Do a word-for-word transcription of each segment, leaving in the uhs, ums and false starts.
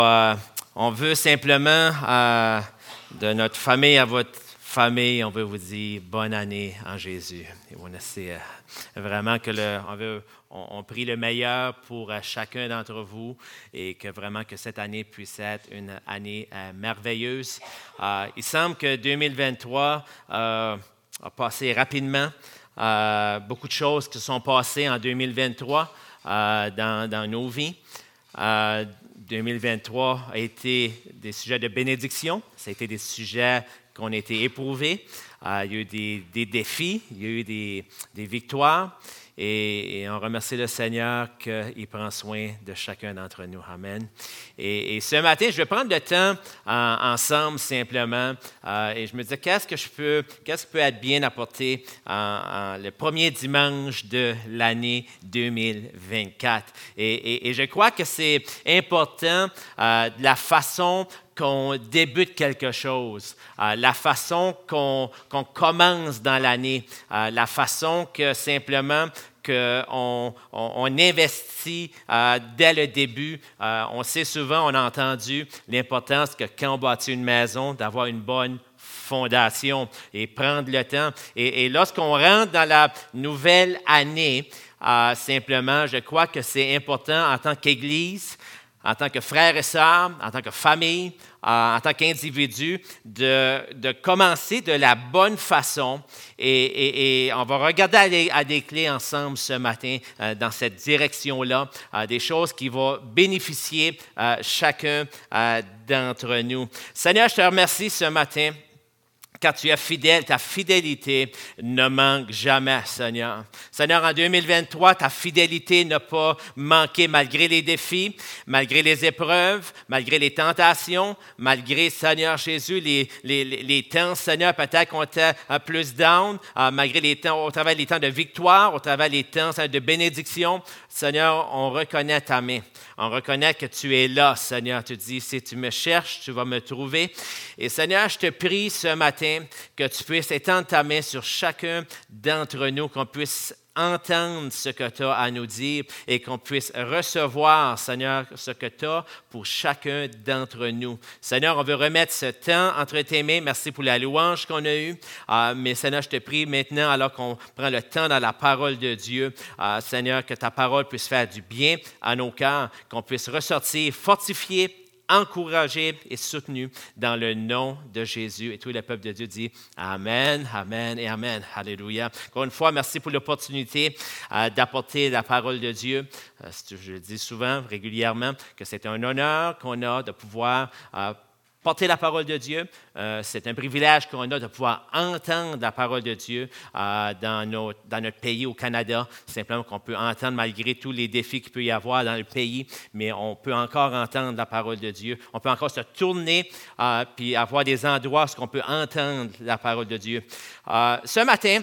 Euh, on veut simplement, euh, de notre famille à votre famille, on veut vous dire bonne année en Jésus. Et on essaie euh, vraiment que le, on, veut, on, on prie le meilleur pour euh, chacun d'entre vous et que vraiment que cette année puisse être une année euh, merveilleuse. Euh, il semble que deux mille vingt-trois euh, a passé rapidement. Euh, beaucoup de choses qui se sont passées en deux mille vingt-trois euh, dans, dans nos vies. Euh, deux mille vingt-trois a été des sujets de bénédiction. Ça a été des sujets qu'on a été éprouvés. Euh, il y a eu des, des défis, il y a eu des, des victoires. Et, et on remercie le Seigneur qu'il prend soin de chacun d'entre nous. Amen. Et, et ce matin, je vais prendre le temps en, ensemble simplement. Euh, et je me disais, qu'est-ce que je peux, qu'est-ce qui peut être bien apporté en, en le premier dimanche de l'année deux mille vingt-quatre. Et, et, et je crois que c'est important euh, de la façon qu'on débute quelque chose, euh, la façon qu'on, qu'on commence dans l'année, euh, la façon que simplement qu'on on, on investit euh, dès le début. Euh, on sait souvent, on a entendu l'importance que quand on bâtit une maison, d'avoir une bonne fondation et prendre le temps. Et, et lorsqu'on rentre dans la nouvelle année, euh, simplement, je crois que c'est important en tant qu'Église, en tant que frères et sœurs, en tant que famille, euh, en tant qu'individu, de, de commencer de la bonne façon. Et, et, et on va regarder à des, à des clés ensemble ce matin euh, dans cette direction-là, euh, des choses qui vont bénéficier euh, chacun euh, d'entre nous. Seigneur, je te remercie ce matin. Car tu es fidèle, ta fidélité ne manque jamais, Seigneur. Seigneur, en deux mille vingt-trois, ta fidélité n'a pas manqué malgré les défis, malgré les épreuves, malgré les tentations, malgré, Seigneur Jésus, les, les, les temps, Seigneur, peut-être qu'on était plus down, euh, malgré les temps, au travers des temps de victoire, au travers des temps Seigneur, de bénédiction. Seigneur, on reconnaît ta main. On reconnaît que tu es là, Seigneur. Tu dis, si tu me cherches, tu vas me trouver. Et Seigneur, je te prie ce matin que tu puisses étendre ta main sur chacun d'entre nous, qu'on puisse entendre ce que tu as à nous dire et qu'on puisse recevoir, Seigneur, ce que tu as pour chacun d'entre nous. Seigneur, on veut remettre ce temps entre tes mains. Merci pour la louange qu'on a eue. Euh, mais Seigneur, je te prie maintenant, alors qu'on prend le temps dans la parole de Dieu, euh, Seigneur, que ta parole puisse faire du bien à nos cœurs, qu'on puisse ressortir fortifié, encouragé et soutenu dans le nom de Jésus. Et tout le peuple de Dieu dit Amen, Amen et Amen. Alléluia. Encore une fois, merci pour l'opportunité euh, d'apporter la parole de Dieu. Euh, je le dis souvent, régulièrement, que c'est un honneur qu'on a de pouvoir euh, porter la parole de Dieu. Euh, c'est un privilège qu'on a de pouvoir entendre la parole de Dieu euh, dans, nos, dans notre pays au Canada. Simplement qu'on peut entendre malgré tous les défis qu'il peut y avoir dans le pays, mais on peut encore entendre la parole de Dieu. On peut encore se tourner euh, puis avoir des endroits où on peut entendre la parole de Dieu. Euh, ce matin,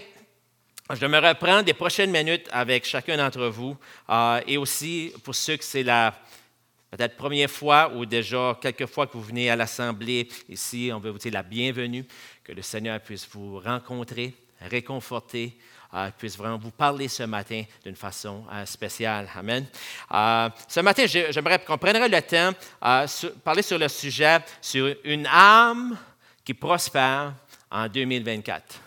je me reprends des prochaines minutes avec chacun d'entre vous euh, et aussi pour ceux que c'est la peut-être première fois ou déjà quelques fois que vous venez à l'Assemblée ici, on veut vous dire la bienvenue, que le Seigneur puisse vous rencontrer, réconforter, euh, puisse vraiment vous parler ce matin d'une façon euh, spéciale. Amen. Euh, ce matin, j'aimerais qu'on prendrait le temps de euh, parler sur le sujet sur une âme qui prospère en deux mille vingt-quatre.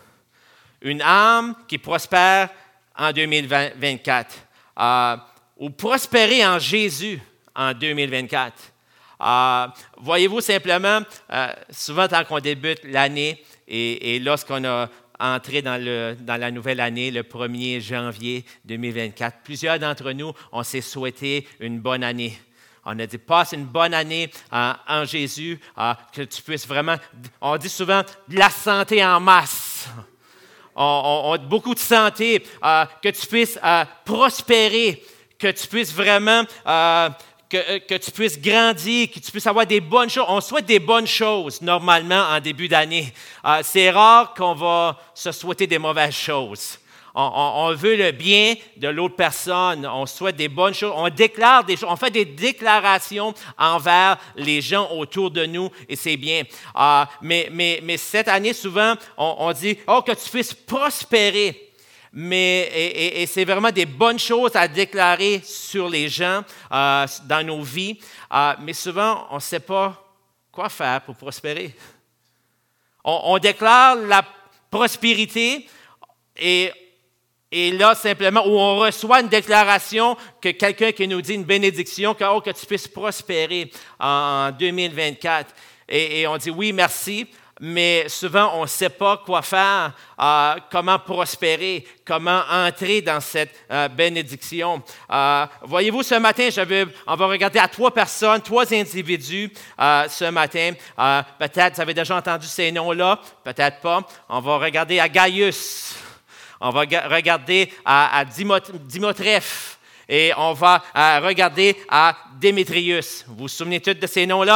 Une âme qui prospère en deux mille vingt-quatre. Euh, ou prospérer en Jésus en deux mille vingt-quatre. Euh, voyez-vous simplement, euh, souvent quand on débute l'année et, et lorsqu'on a entré dans, le, dans la nouvelle année, le premier janvier deux mille vingt-quatre, plusieurs d'entre nous, on s'est souhaité une bonne année. On a dit, passe une bonne année euh, en Jésus, euh, que tu puisses vraiment, on dit souvent, de la santé en masse. On, on, on beaucoup de santé, euh, que tu puisses euh, prospérer, que tu puisses vraiment... Euh, Que, que tu puisses grandir, que tu puisses avoir des bonnes choses. On souhaite des bonnes choses, normalement, en début d'année. Euh, c'est rare qu'on va se souhaiter des mauvaises choses. On, on, on veut le bien de l'autre personne. On souhaite des bonnes choses. On déclare des choses. On fait des déclarations envers les gens autour de nous, et c'est bien. Euh, mais, mais, mais cette année, souvent, on, on dit, oh, que tu puisses prospérer. mais et, et, et c'est vraiment des bonnes choses à déclarer sur les gens euh, dans nos vies, euh, mais souvent, on ne sait pas quoi faire pour prospérer. On, on déclare la prospérité et, et là, simplement, où on reçoit une déclaration que quelqu'un qui nous dit une bénédiction, que, oh, que tu puisses prospérer en deux mille vingt-quatre. Et, et on dit oui, merci. Mais souvent, on ne sait pas quoi faire, euh, comment prospérer, comment entrer dans cette euh, bénédiction. Euh, voyez-vous, ce matin, je vais, on va regarder à trois personnes, trois individus euh, ce matin. Euh, peut-être, vous avez déjà entendu ces noms-là, peut-être pas. On va regarder à Gaius, on va ga- regarder à, à Dimot- Dimotrephe et on va euh, regarder à Démétrius. Vous vous souvenez tous de ces noms-là?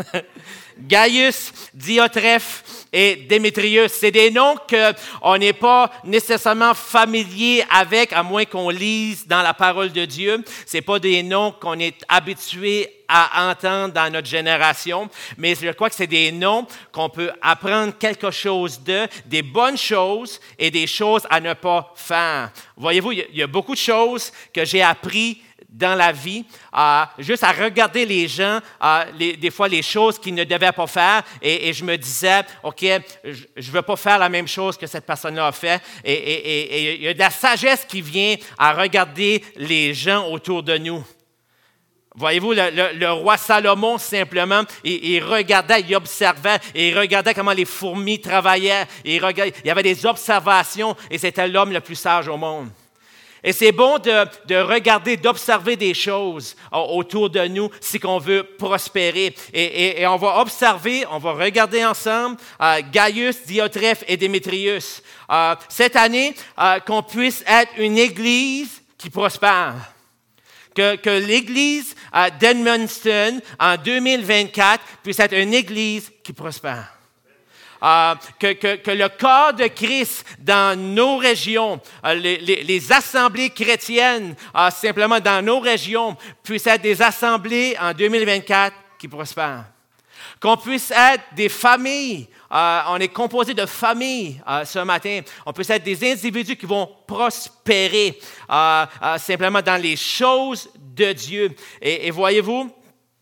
Gaius, Diotrephe et Démétrius, c'est des noms qu'on n'est pas nécessairement familier avec, à moins qu'on lise dans la parole de Dieu. Ce n'est pas des noms qu'on est habitué à entendre dans notre génération, mais je crois que c'est des noms qu'on peut apprendre quelque chose de, des bonnes choses et des choses à ne pas faire. Voyez-vous, il y a beaucoup de choses que j'ai appris dans la vie, euh, juste à regarder les gens, euh, les, des fois les choses qu'ils ne devaient pas faire, et, et je me disais, OK, je ne veux pas faire la même chose que cette personne-là a fait, et, et, et, et il y a de la sagesse qui vient à regarder les gens autour de nous. Voyez-vous, le, le, le roi Salomon, simplement, il, il regardait, il observait, et il regardait comment les fourmis travaillaient, et il, regardait, il y avait des observations, et c'était l'homme le plus sage au monde. Et c'est bon de, de regarder, d'observer des choses autour de nous si on veut prospérer. Et, et, et on va observer, on va regarder ensemble euh, Gaius, Diotrephe et Démétrius. Euh, cette année, euh, qu'on puisse être une Église qui prospère. Que, que l'Église euh, d'Edmundston en deux mille vingt-quatre puisse être une Église qui prospère. Euh, que, que, que le corps de Christ dans nos régions, euh, les, les, les assemblées chrétiennes euh, simplement dans nos régions puissent être des assemblées en deux mille vingt-quatre qui prospèrent. Qu'on puisse être des familles, euh, on est composé de familles euh, ce matin, on puisse être des individus qui vont prospérer euh, euh, simplement dans les choses de Dieu. Et, et voyez-vous,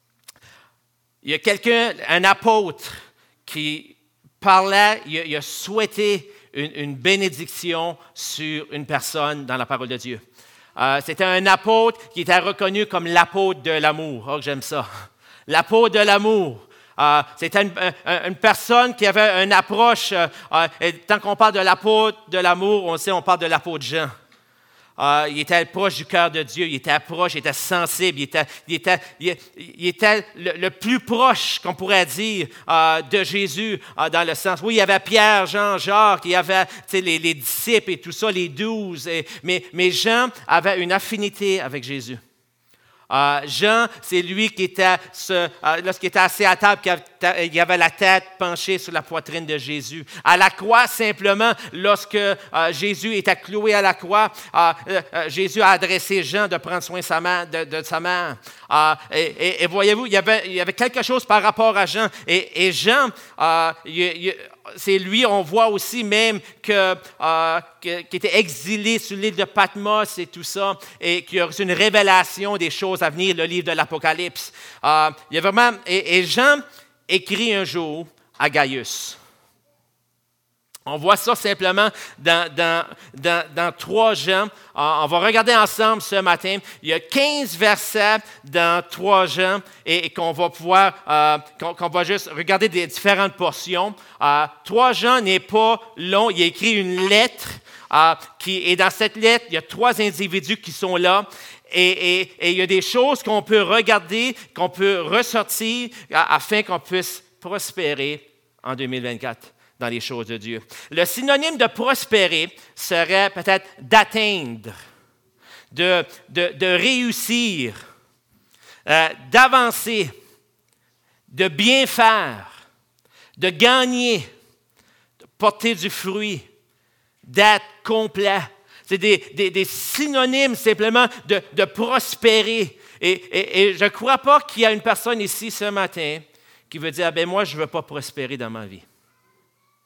il y a quelqu'un, un apôtre qui parlait, il a, il a souhaité une, une bénédiction sur une personne dans la parole de Dieu. Euh, c'était un apôtre qui était reconnu comme l'apôtre de l'amour. Oh, j'aime ça. L'apôtre de l'amour. Euh, c'était une, une, une personne qui avait une approche, euh, et tant qu'on parle de l'apôtre de l'amour, on sait on parle de l'apôtre Jean. Euh, il était proche du cœur de Dieu, il était proche, il était sensible, il était, il était, il, il était le, le plus proche, qu'on pourrait dire, euh, de Jésus, euh, dans le sens, oui, il y avait Pierre, Jean, Jacques, il y avait les, les disciples et tout ça, les douze, et, mais, mais Jean avait une affinité avec Jésus. Euh, Jean, c'est lui qui était, ce, euh, lorsqu'il était assis à table, il avait la tête penchée sur la poitrine de Jésus. À la croix, simplement, lorsque euh, Jésus était cloué à la croix, euh, euh, Jésus a adressé Jean de prendre soin de sa main. De, de sa main. Euh, et, et, et voyez-vous, il y, avait, il y avait quelque chose par rapport à Jean. Et, et Jean, euh, il, il, c'est lui, on voit aussi même que, euh, que, qu'il était exilé sur l'île de Patmos et tout ça, et qu'il a reçu une révélation des choses à venir, le livre de l'Apocalypse. Euh, il y a vraiment, et, et Jean écrit un jour à Gaius. On voit ça simplement dans, dans, dans, dans trois Jean. On va regarder ensemble ce matin. Il y a quinze versets dans trois Jean et, et qu'on va pouvoir, euh, qu'on, qu'on va juste regarder des différentes portions. Euh, trois Jean n'est pas long. Il a écrit une lettre euh, qui, et dans cette lettre, il y a trois individus qui sont là. Et, et, et il y a des choses qu'on peut regarder, qu'on peut ressortir afin qu'on puisse prospérer en deux mille vingt-quatre. Dans les choses de Dieu. Le synonyme de prospérer serait peut-être d'atteindre, de, de, de réussir, euh, d'avancer, de bien faire, de gagner, de porter du fruit, d'être complet. C'est des, des, des synonymes simplement de, de prospérer. Et, et, et je ne crois pas qu'il y a une personne ici ce matin qui veut dire, ah ben moi, je ne veux pas prospérer dans ma vie.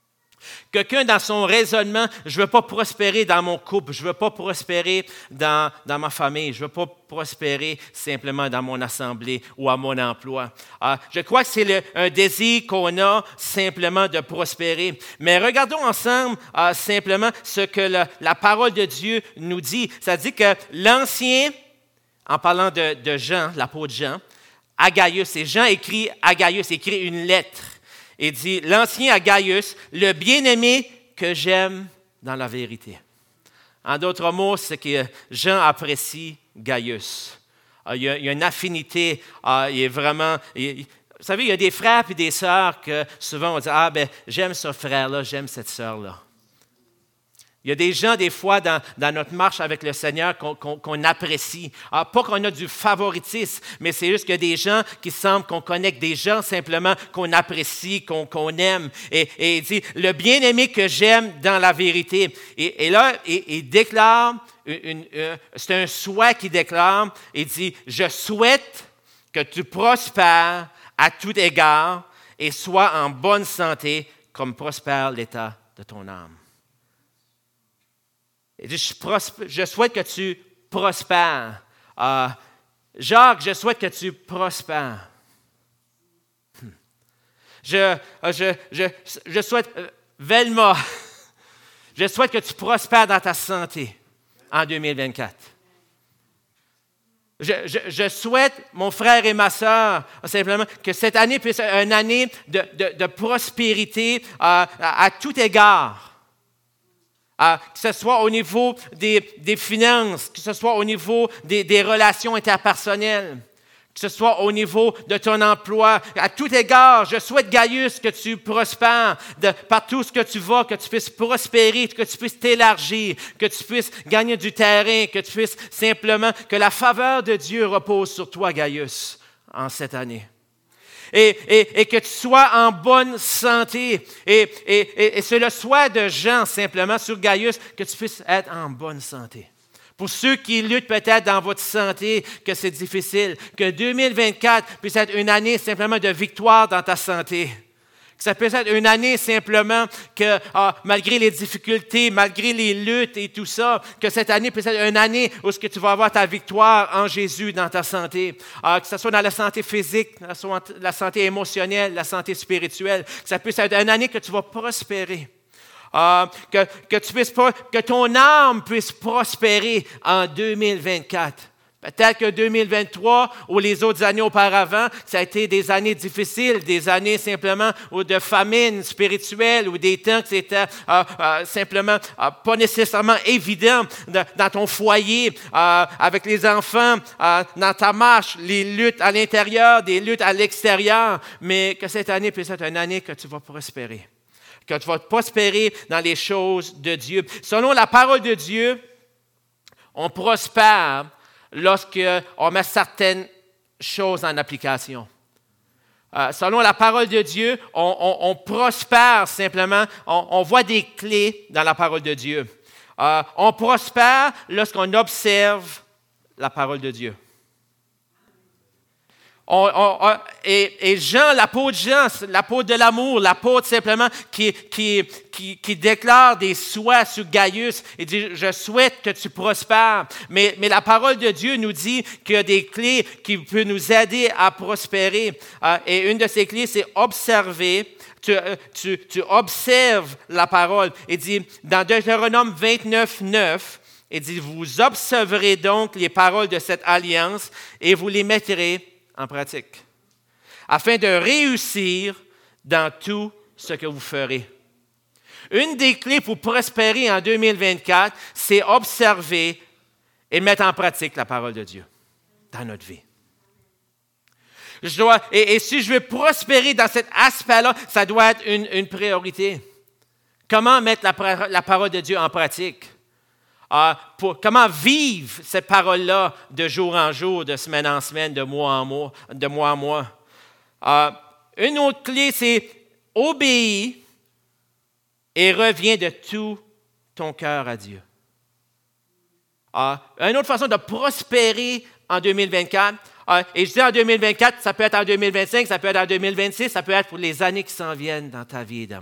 Quelqu'un dans son raisonnement, je ne veux pas prospérer dans mon couple, je ne veux pas prospérer dans, dans ma famille, je ne veux pas prospérer simplement dans mon assemblée ou à mon emploi. Euh, je crois que c'est le, un désir qu'on a simplement de prospérer. Mais regardons ensemble euh, simplement ce que la, la parole de Dieu nous dit. Ça dit que l'Ancien, en parlant de, de Jean, l'apôtre Jean, à Gaius, et Jean écrit à Gaius, écrit une lettre. Il dit, l'Ancien à Gaius, le bien-aimé que j'aime dans la vérité. En d'autres mots, c'est que Jean apprécie Gaius. Il y a, il y a une affinité, il est vraiment... Il, vous savez, il y a des frères et des sœurs que souvent on dit, ah ben j'aime ce frère-là, j'aime cette sœur-là. Il y a des gens, des fois, dans, dans notre marche avec le Seigneur qu'on, qu'on, qu'on apprécie. Alors, pas qu'on a du favoritisme, mais c'est juste qu'il y a des gens qui semblent qu'on connecte, des gens simplement qu'on apprécie, qu'on, qu'on aime. Et, et il dit, le bien-aimé que j'aime dans la vérité. Et, et là, il, il déclare, une, une, une, c'est un souhait qu'il déclare, il dit, je souhaite que tu prospères à tout égard et sois en bonne santé comme prospère l'état de ton âme. Il dit, je, prosp- je souhaite que tu prospères. Euh, Jacques, je souhaite que tu prospères. Hmm. Je, je, je, je souhaite, euh, Velma, je souhaite que tu prospères dans ta santé en deux mille vingt-quatre. Je, je, je souhaite, mon frère et ma sœur, simplement, que cette année puisse être une année de, de, de prospérité euh, à, à tout égard. Euh, que ce soit au niveau des, des finances, que ce soit au niveau des, des relations interpersonnelles, que ce soit au niveau de ton emploi. À tout égard, je souhaite, Gaius, que tu prospères de, partout ce que tu vas, que tu puisses prospérer, que tu puisses t'élargir, que tu puisses gagner du terrain, que tu puisses simplement, que la faveur de Dieu repose sur toi, Gaius, en cette année. Et, et, et que tu sois en bonne santé. Et, et, et, et c'est le souhait de Jean, simplement, sur Gaius, que tu puisses être en bonne santé. Pour ceux qui luttent peut-être dans votre santé, que c'est difficile, que deux mille vingt-quatre puisse être une année simplement de victoire dans ta santé. Que ça puisse être une année simplement que, ah, malgré les difficultés, malgré les luttes et tout ça, que cette année puisse être une année où ce que tu vas avoir ta victoire en Jésus dans ta santé. Ah, que ce soit dans la santé physique, la santé émotionnelle, la santé spirituelle. Que ça puisse être une année que tu vas prospérer. Ah, que, que, tu puisses, que ton âme puisse prospérer en deux mille vingt-quatre. Peut-être que deux mille vingt-trois ou les autres années auparavant, ça a été des années difficiles, des années simplement ou de famine spirituelle ou des temps que c'était euh, euh, simplement euh, pas nécessairement évident de, dans ton foyer, euh, avec les enfants, euh, dans ta marche, les luttes à l'intérieur, des luttes à l'extérieur, mais que cette année puisse être une année que tu vas prospérer, que tu vas prospérer dans les choses de Dieu. Selon la parole de Dieu, on prospère lorsqu'on met certaines choses en application. Euh, selon la parole de Dieu, on, on, on prospère simplement, on, on voit des clés dans la parole de Dieu. Euh, on prospère lorsqu'on observe la parole de Dieu. On, on, on, et, et Jean, l'apôtre Jean, l'apôtre de l'amour, l'apôtre simplement qui, qui, qui, qui déclare des souhaits sur Gaius, il dit, je souhaite que tu prospères. Mais, mais la parole de Dieu nous dit qu'il y a des clés qui peuvent nous aider à prospérer. Euh, et une de ces clés, c'est observer. Tu, tu, tu observes la parole. Il dit, dans Deutéronome vingt-neuf, neuf, il dit, vous observerez donc les paroles de cette alliance et vous les mettrez en pratique, afin de réussir dans tout ce que vous ferez. Une des clés pour prospérer en deux mille vingt-quatre, c'est observer et mettre en pratique la parole de Dieu dans notre vie. Je dois, et, et si je veux prospérer dans cet aspect-là, ça doit être une, une priorité. Comment mettre la, la parole de Dieu en pratique? Uh, pour, comment vivre cette parole-là de jour en jour, de semaine en semaine, de mois en mois, de mois en mois. Uh, une autre clé, c'est obéir et reviens de tout ton cœur à Dieu. Uh, une autre façon de prospérer en deux mille vingt-quatre, uh, et je dis en deux mille vingt-quatre, ça peut être en deux mille vingt-cinq, ça peut être en deux mille vingt-six, ça peut être pour les années qui s'en viennent dans ta vie et dans ma vie.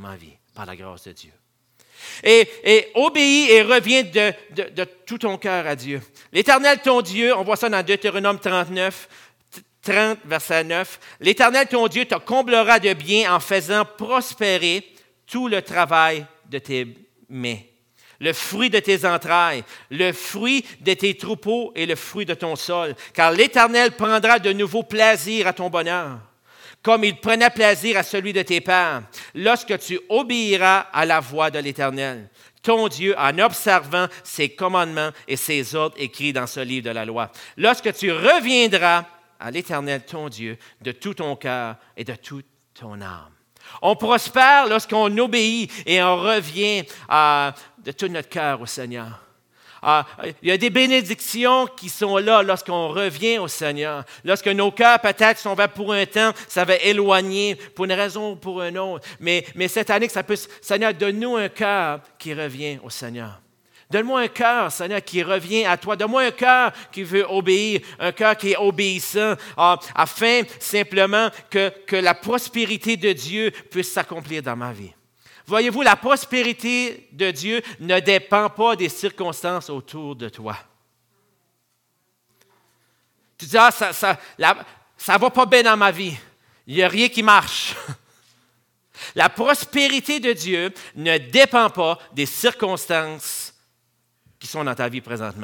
par la grâce de Dieu. Et, et obéis et reviens de, de, de tout ton cœur à Dieu. L'Éternel, ton Dieu, on voit ça dans Deutéronome trente-neuf, trente, verset neuf. L'Éternel, ton Dieu, te comblera de bien en faisant prospérer tout le travail de tes mains, le fruit de tes entrailles, le fruit de tes troupeaux et le fruit de ton sol. Car l'Éternel prendra de nouveau plaisir à ton bonheur, comme il prenait plaisir à celui de tes pères, lorsque tu obéiras à la voix de l'Éternel, ton Dieu, en observant ses commandements et ses ordres écrits dans ce livre de la loi. Lorsque tu reviendras à l'Éternel, ton Dieu, de tout ton cœur et de toute ton âme. On prospère lorsqu'on obéit et on revient euh, de tout notre cœur au Seigneur. Ah, il y a des bénédictions qui sont là lorsqu'on revient au Seigneur. Lorsque nos cœurs, peut-être, sont verts pour un temps, ça va éloigner pour une raison ou pour une autre. Mais, mais cette année, que ça peut, Seigneur, donne-nous un cœur qui revient au Seigneur. Donne-moi un cœur, Seigneur, qui revient à toi. Donne-moi un cœur qui veut obéir, un cœur qui est obéissant, ah, afin simplement que, que la prospérité de Dieu puisse s'accomplir dans ma vie. Voyez-vous, la prospérité de Dieu ne dépend pas des circonstances autour de toi. Tu dis, ah, ça ça, la, ça va pas bien dans ma vie. Il n'y a rien qui marche. La prospérité de Dieu ne dépend pas des circonstances qui sont dans ta vie présentement.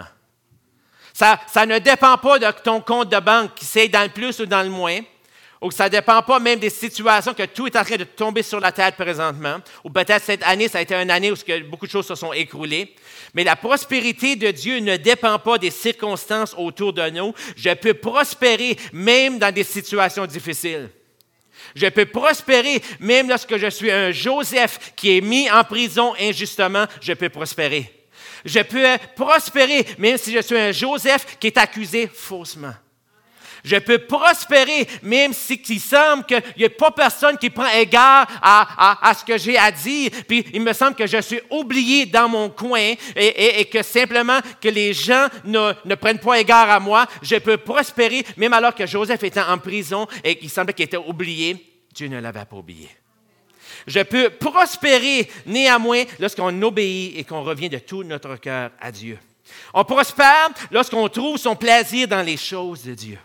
Ça, ça ne dépend pas de ton compte de banque qui s'est dans le plus ou dans le moins, ou que ça ne dépend pas même des situations que tout est en train de tomber sur la tête présentement, ou peut-être cette année, ça a été une année où beaucoup de choses se sont écroulées. Mais la prospérité de Dieu ne dépend pas des circonstances autour de nous. Je peux prospérer même dans des situations difficiles. Je peux prospérer même lorsque je suis un Joseph qui est mis en prison injustement, je peux prospérer. Je peux prospérer même si je suis un Joseph qui est accusé faussement. Je peux prospérer même si il semble qu'il n'y a pas personne qui prend égard à, à, à ce que j'ai à dire. Puis il me semble que je suis oublié dans mon coin et, et, et que simplement que les gens ne, ne prennent pas égard à moi. Je peux prospérer même alors que Joseph était en prison et qu'il semblait qu'il était oublié. Dieu ne l'avait pas oublié. Je peux prospérer néanmoins lorsqu'on obéit et qu'on revient de tout notre cœur à Dieu. On prospère lorsqu'on trouve son plaisir dans les choses de Dieu.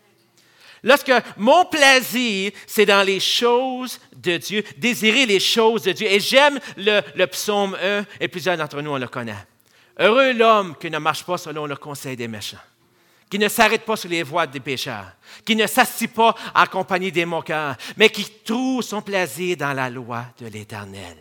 Lorsque mon plaisir, c'est dans les choses de Dieu, désirer les choses de Dieu. Et j'aime le, le psaume un, et plusieurs d'entre nous, on le connaît. Heureux l'homme qui ne marche pas selon le conseil des méchants, qui ne s'arrête pas sur les voies des pécheurs, qui ne s'assied pas en compagnie des moqueurs, mais qui trouve son plaisir dans la loi de l'Éternel.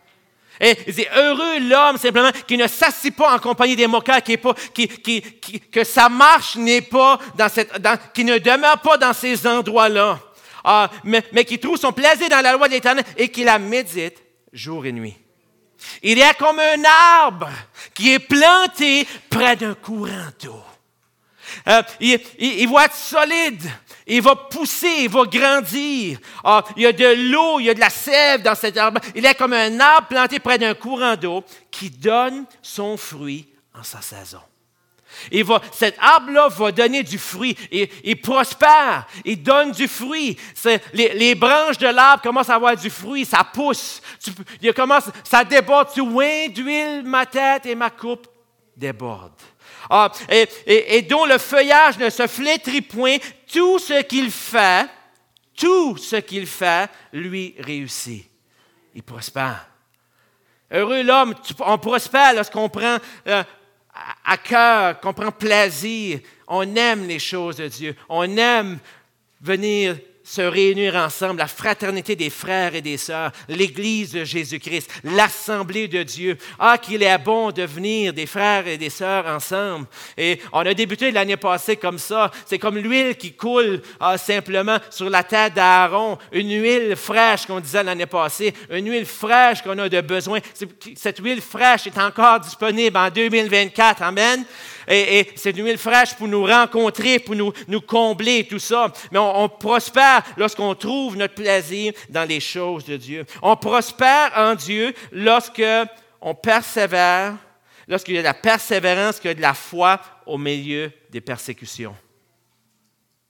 Et il dit, heureux l'homme simplement qui ne s'assied pas en compagnie des moqueurs, qui est pas, qui, qui, qui, que sa marche n'est pas dans cette, dans, qui ne demeure pas dans ces endroits-là, ah, mais, mais qui trouve son plaisir dans la loi de l'Éternel et qui la médite jour et nuit. Il est comme un arbre qui est planté près d'un courant d'eau. Euh, il, il, il va être solide, il va pousser, il va grandir. Ah, il y a de l'eau, il y a de la sève dans cet arbre. Il est comme un arbre planté près d'un courant d'eau qui donne son fruit en sa saison. Il va, cet arbre-là va donner du fruit. Il, il prospère, il donne du fruit. C'est, les, les branches de l'arbre commencent à avoir du fruit, ça pousse. Tu, il commence, ça déborde. Tu oins d'huile, ma tête et ma coupe débordent. Ah, et, et, et dont le feuillage ne se flétrit point, tout ce qu'il fait, tout ce qu'il fait, lui réussit. Il prospère. Heureux l'homme, on prospère lorsqu'on prend euh, à, à cœur, qu'on prend plaisir. On aime les choses de Dieu. On aime venir se réunir ensemble, la fraternité des frères et des sœurs, l'Église de Jésus-Christ, l'Assemblée de Dieu. Ah, qu'il est bon de venir des frères et des sœurs ensemble. Et on a débuté l'année passée comme ça. C'est comme l'huile qui coule ah, simplement sur la tête d'Aaron. Une huile fraîche qu'on disait l'année passée. Une huile fraîche qu'on a de besoin. Cette huile fraîche est encore disponible en deux mille vingt-quatre. Amen. Et, et c'est une huile fraîche pour nous rencontrer, pour nous, nous combler, tout ça. Mais on, on prospère lorsqu'on trouve notre plaisir dans les choses de Dieu. On prospère en Dieu lorsqu'on persévère, lorsqu'il y a de la persévérance, qu'il y a de la foi au milieu des persécutions.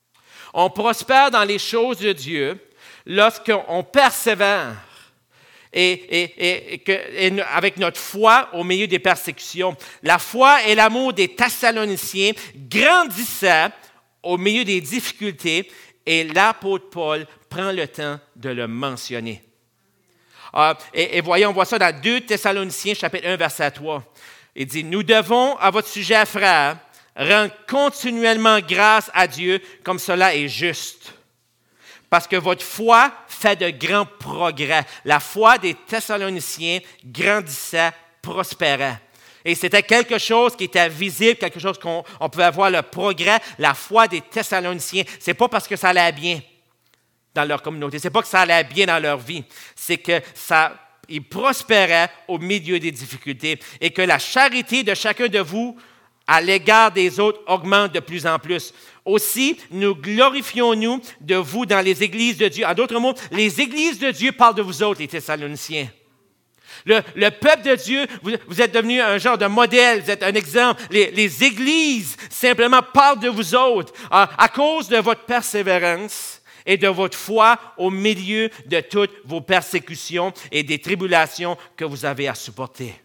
On prospère dans les choses de Dieu lorsqu'on persévère et, et, et, que, et avec notre foi au milieu des persécutions. La foi et l'amour des Thessaloniciens grandissaient au milieu des difficultés et l'apôtre Paul prend le temps de le mentionner. Euh, et, et voyons, on voit ça dans deux Thessaloniciens, chapitre un, verset trois. Il dit, « Nous devons, à votre sujet, frères, rendre continuellement grâce à Dieu comme cela est juste. Parce que votre foi fait de grands progrès. » La foi des Thessaloniciens grandissait, prospérait. Et c'était quelque chose qui était visible, quelque chose qu'on on pouvait voir le progrès, la foi des Thessaloniciens. Ce n'est pas parce que ça allait bien dans leur communauté, ce n'est pas que ça allait bien dans leur vie, c'est que ça, ils prospéraient au milieu des difficultés et que la charité de chacun de vous à l'égard des autres augmente de plus en plus. Aussi, nous glorifions-nous de vous dans les églises de Dieu. En d'autres mots, les églises de Dieu parlent de vous autres, les Thessaloniciens. Le, le peuple de Dieu, vous, vous êtes devenu un genre de modèle, vous êtes un exemple. Les, les églises simplement parlent de vous autres à, à cause de votre persévérance et de votre foi au milieu de toutes vos persécutions et des tribulations que vous avez à supporter.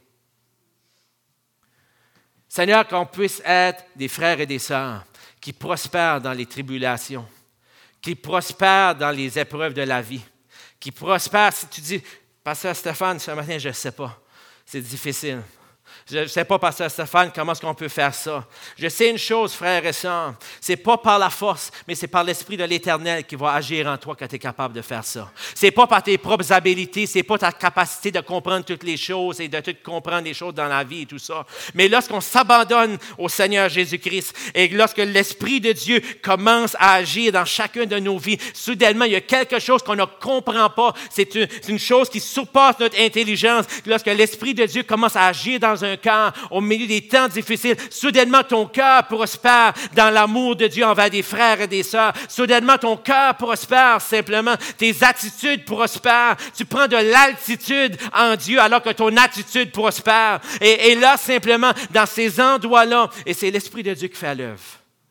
Seigneur, qu'on puisse être des frères et des sœurs qui prospèrent dans les tribulations, qui prospèrent dans les épreuves de la vie, qui prospèrent. Si tu dis, Pasteur Stéphane, ce matin, je ne sais pas, c'est difficile. Je ne sais pas, Pasteur Stéphane, comment est-ce qu'on peut faire ça. Je sais une chose, frères et sœurs, ce n'est pas par la force, mais c'est par l'Esprit de l'Éternel qui va agir en toi quand tu es capable de faire ça. Ce n'est pas par tes propres habiletés, ce n'est pas ta capacité de comprendre toutes les choses et de tout comprendre les choses dans la vie et tout ça. Mais lorsqu'on s'abandonne au Seigneur Jésus-Christ et lorsque l'Esprit de Dieu commence à agir dans chacune de nos vies, soudainement, il y a quelque chose qu'on ne comprend pas. C'est une, c'est une chose qui surpasse notre intelligence. Lorsque l'Esprit de Dieu commence à agir dans un cœur, au milieu des temps difficiles, soudainement ton cœur prospère dans l'amour de Dieu envers des frères et des sœurs. Soudainement ton cœur prospère simplement, tes attitudes prospèrent. Tu prends de l'altitude en Dieu alors que ton attitude prospère. Et, et là, simplement, dans ces endroits-là, et c'est l'Esprit de Dieu qui fait l'œuvre.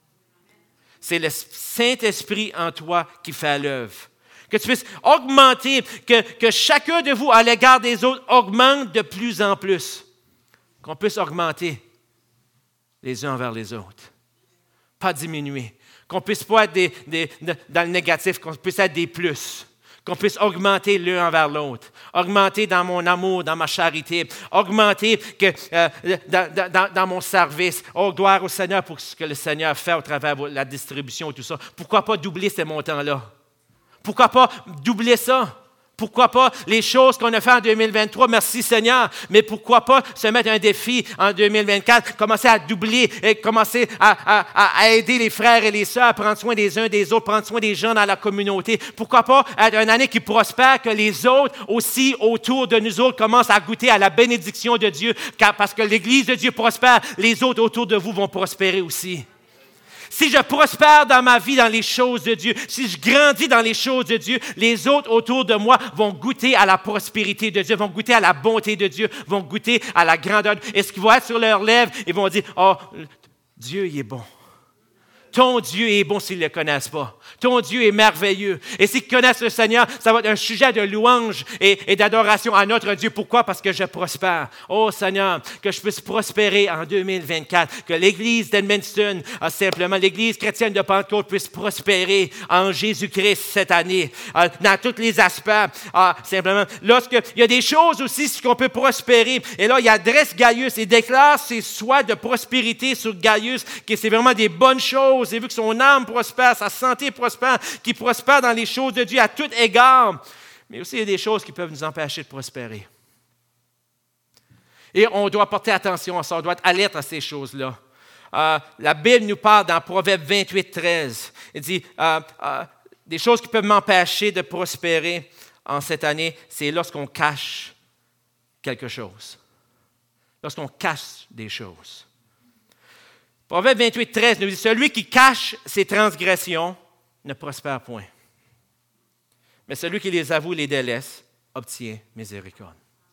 C'est le Saint-Esprit en toi qui fait l'œuvre. Que tu puisses augmenter, que, que chacun de vous, à l'égard des autres, augmente de plus en plus. Qu'on puisse augmenter les uns envers les autres. Pas diminuer. Qu'on ne puisse pas être des, des, dans le négatif, qu'on puisse être des plus. Qu'on puisse augmenter l'un envers l'autre. Augmenter dans mon amour, dans ma charité. Augmenter que, euh, dans, dans, dans mon service. Oh, gloire au Seigneur pour ce que le Seigneur fait au travers de la distribution et tout ça. Pourquoi pas doubler ces montants-là? Pourquoi pas doubler ça? Pourquoi pas les choses qu'on a fait en deux mille vingt-trois, merci Seigneur, mais pourquoi pas se mettre un défi en deux mille vingt-quatre, commencer à doubler et commencer à, à, à aider les frères et les sœurs à prendre soin des uns des autres, prendre soin des gens dans la communauté. Pourquoi pas être une année qui prospère, que les autres aussi autour de nous autres commencent à goûter à la bénédiction de Dieu, car parce que l'Église de Dieu prospère, les autres autour de vous vont prospérer aussi. Si je prospère dans ma vie, dans les choses de Dieu, si je grandis dans les choses de Dieu, les autres autour de moi vont goûter à la prospérité de Dieu, vont goûter à la bonté de Dieu, vont goûter à la grandeur. Et ce qui va être sur leurs lèvres, ils vont dire, « Oh, Dieu, il est bon. » Ton Dieu est bon s'ils ne le connaissent pas. Ton Dieu est merveilleux. Et s'ils connaissent le Seigneur, ça va être un sujet de louange et, et d'adoration à notre Dieu. Pourquoi? Parce que je prospère. Oh Seigneur, que je puisse prospérer en deux mille vingt-quatre. Que l'Église d'Edmundston, ah, simplement l'Église chrétienne de Pentecôte puisse prospérer en Jésus-Christ cette année. Ah, dans tous les aspects. Ah, simplement, lorsqu'il y a des choses aussi qu'on peut prospérer. Et là, il adresse Gaius et déclare ses souhaits de prospérité sur Gaius, que c'est vraiment des bonnes choses. Et vu que son âme prospère, sa santé prospère, qu'il prospère dans les choses de Dieu à tout égard. Mais aussi, il y a des choses qui peuvent nous empêcher de prospérer. Et on doit porter attention à ça, on doit être alerte à ces choses-là. Euh, la Bible nous parle dans Proverbe vingt-huit, treize. Il dit, euh, euh, des choses qui peuvent m'empêcher de prospérer en cette année, c'est lorsqu'on cache quelque chose. Lorsqu'on cache des choses. Proverbe vingt-huit, treize nous dit, « Celui qui cache ses transgressions ne prospère point. Mais celui qui les avoue, les délaisse, obtient miséricorde. »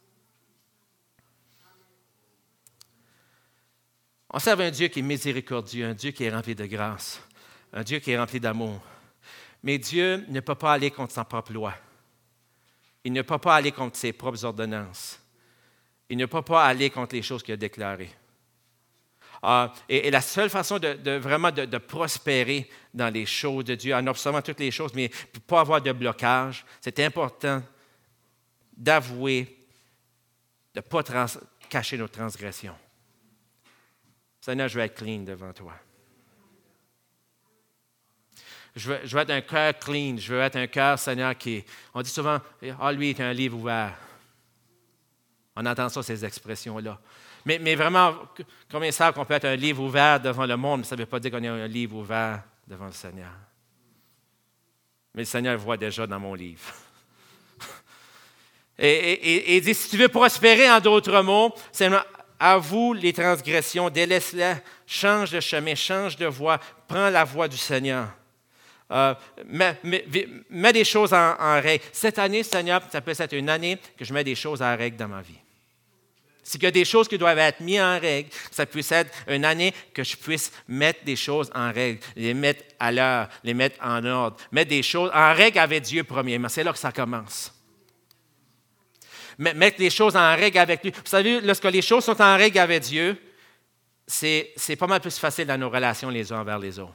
On sert un Dieu qui est miséricordieux, un Dieu qui est rempli de grâce, un Dieu qui est rempli d'amour. Mais Dieu ne peut pas aller contre sa propre loi. il ne peut pas aller contre ses propres ordonnances. Il ne peut pas aller contre les choses qu'il a déclarées. Uh, et, et la seule façon de, de vraiment de, de prospérer dans les choses de Dieu, en observant toutes les choses, mais pour ne pas avoir de blocage, c'est important d'avouer, de ne pas trans, cacher nos transgressions. Seigneur, je veux être clean devant toi. Je veux, je veux être un cœur clean. Je veux être un cœur, Seigneur, qui... On dit souvent, ah, lui est un livre ouvert. On entend ça, ces expressions-là. Mais, mais vraiment, combien savent qu'on peut être un livre ouvert devant le monde, mais ça ne veut pas dire qu'on est un livre ouvert devant le Seigneur. Mais le Seigneur voit déjà dans mon livre. et, et, et il dit, si tu veux prospérer, en d'autres mots, c'est avoue les transgressions, délaisse-les, change de chemin, change de voie, prends la voie du Seigneur. Euh, mets, mets, mets des choses en, en règle. Cette année, Seigneur, ça peut être une année que je mets des choses en règle dans ma vie. C'est qu'il y a des choses qui doivent être mises en règle. Ça puisse être une année que je puisse mettre des choses en règle, les mettre à l'heure, les mettre en ordre, mettre des choses en règle avec Dieu premièrement. C'est là que ça commence. Mettre les choses en règle avec lui. Vous savez, lorsque les choses sont en règle avec Dieu, c'est, c'est pas mal plus facile dans nos relations les uns envers les autres.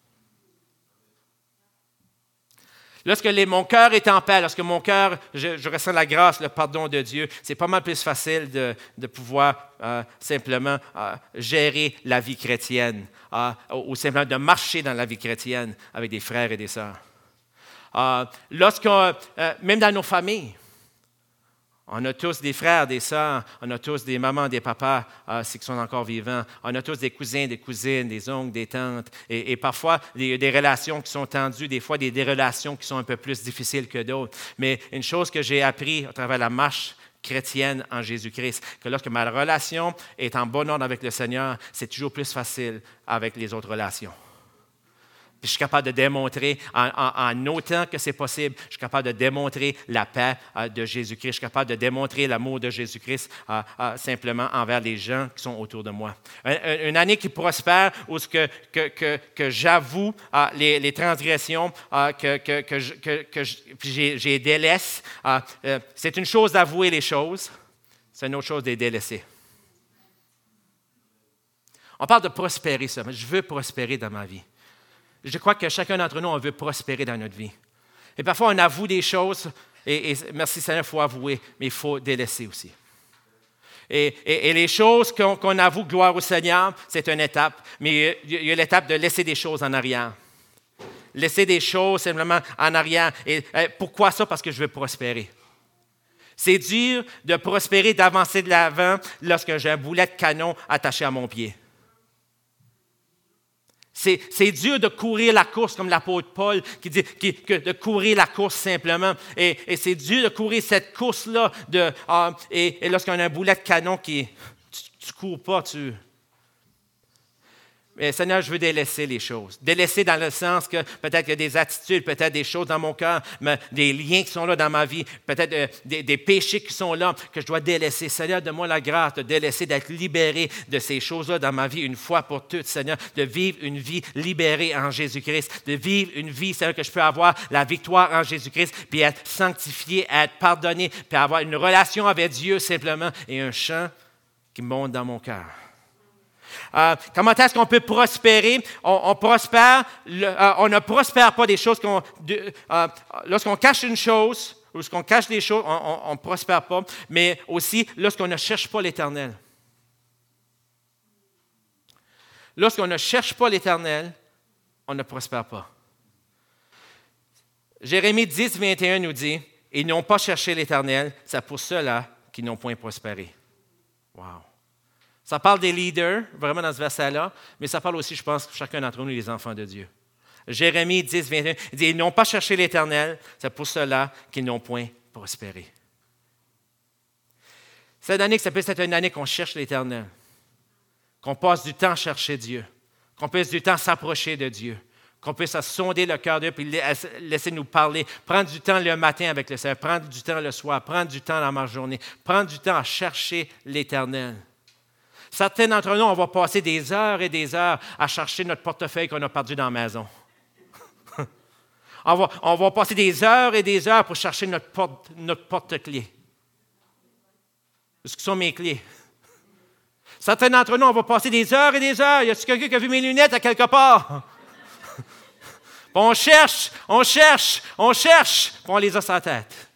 Lorsque les, mon cœur est en paix, lorsque mon cœur, je, je ressens la grâce, le pardon de Dieu, c'est pas mal plus facile de, de pouvoir euh, simplement euh, gérer la vie chrétienne euh, ou simplement de marcher dans la vie chrétienne avec des frères et des sœurs. Euh, lorsqu'on, euh, même dans nos familles, on a tous des frères, des sœurs, on a tous des mamans, des papas, euh, ceux qui sont encore vivants. On a tous des cousins, des cousines, des oncles, des tantes. Et, et parfois, des, des relations qui sont tendues, des fois des, des relations qui sont un peu plus difficiles que d'autres. Mais une chose que j'ai appris à travers la marche chrétienne en Jésus-Christ, que lorsque ma relation est en bon ordre avec le Seigneur, c'est toujours plus facile avec les autres relations. Puis je suis capable de démontrer, en, en, en notant que c'est possible, je suis capable de démontrer la paix euh, de Jésus-Christ. Je suis capable de démontrer l'amour de Jésus-Christ euh, euh, simplement envers les gens qui sont autour de moi. Une, une année qui prospère où ce que, que, que, que j'avoue euh, les, les transgressions, euh, que, que, que, je, que, que je, puis j'ai, j'ai délaisse. Euh, euh, c'est une chose d'avouer les choses, c'est une autre chose de les délaisser. On parle de prospérer ça, mais je veux prospérer dans ma vie. Je crois que chacun d'entre nous, on veut prospérer dans notre vie. Et parfois, on avoue des choses, et, et merci Seigneur, il faut avouer, mais il faut délaisser aussi. Et, et, et les choses qu'on, qu'on avoue, gloire au Seigneur, c'est une étape, mais il y, a, il y a l'étape de laisser des choses en arrière. Laisser des choses simplement en arrière. Et, et pourquoi ça? Parce que je veux prospérer. C'est dur de prospérer, d'avancer de l'avant lorsque j'ai un boulet de canon attaché à mon pied. C'est, c'est dur de courir la course, comme l'apôtre Paul qui dit qui, que de courir la course simplement. Et, et c'est dur de courir cette course-là. De, euh, et, et lorsqu'on a un boulet de canon, qui, tu ne cours pas, tu... Mais Seigneur, je veux délaisser les choses. Délaisser dans le sens que peut-être qu'il y a des attitudes, peut-être des choses dans mon cœur, mais des liens qui sont là dans ma vie, peut-être euh, des, des péchés qui sont là que je dois délaisser. Seigneur, donne-moi la grâce de délaisser, d'être libéré de ces choses-là dans ma vie une fois pour toutes, Seigneur, de vivre une vie libérée en Jésus-Christ, de vivre une vie, Seigneur, que je peux avoir la victoire en Jésus-Christ, puis être sanctifié, être pardonné, puis avoir une relation avec Dieu simplement et un chant qui monte dans mon cœur. Euh, comment est-ce qu'on peut prospérer? On, on prospère, le, euh, on ne prospère pas des choses qu'on... De, euh, lorsqu'on cache une chose, ou lorsqu'on cache des choses, on ne prospère pas, mais aussi lorsqu'on ne cherche pas l'Éternel. Lorsqu'on ne cherche pas l'Éternel, on ne prospère pas. Jérémie dix, vingt et un nous dit, « Ils n'ont pas cherché l'Éternel, c'est pour cela qu'ils n'ont point prospéré. » Wow! Ça parle des leaders, vraiment dans ce verset-là, mais ça parle aussi, je pense, chacun d'entre nous, les enfants de Dieu. Jérémie dix, vingt et un, il dit, ils n'ont pas cherché l'Éternel, c'est pour cela qu'ils n'ont point prospéré. Cette année, ça peut être une année qu'on cherche l'Éternel, qu'on passe du temps à chercher Dieu, qu'on passe du temps à s'approcher de Dieu, qu'on puisse sonder le cœur de Dieu puis laisser nous parler, prendre du temps le matin avec le Seigneur, prendre du temps le soir, prendre du temps dans ma journée, prendre du temps à chercher l'Éternel. Certains d'entre nous, on va passer des heures et des heures à chercher notre portefeuille qu'on a perdu dans la maison. On va, on va passer des heures et des heures pour chercher notre, porte, notre porte-clés. Où sont mes clés? Certains d'entre nous, on va passer des heures et des heures. Y a-t-il quelqu'un qui a vu mes lunettes à quelque part? On cherche, on cherche, on cherche, puis on les a sur la tête.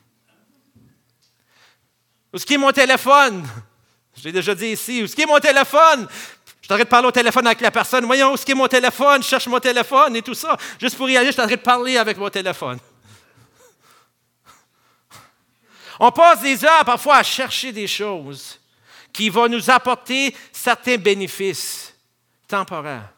Où est-ce qu'il est mon téléphone? Je l'ai déjà dit ici. Où est-ce qu'il est mon téléphone? Je suis en train de parler au téléphone avec la personne. Voyons, où est-ce qu'il est mon téléphone? Je cherche mon téléphone et tout ça. Juste pour y aller, je suis en train de parler avec mon téléphone. On passe des heures parfois à chercher des choses qui vont nous apporter certains bénéfices temporaires.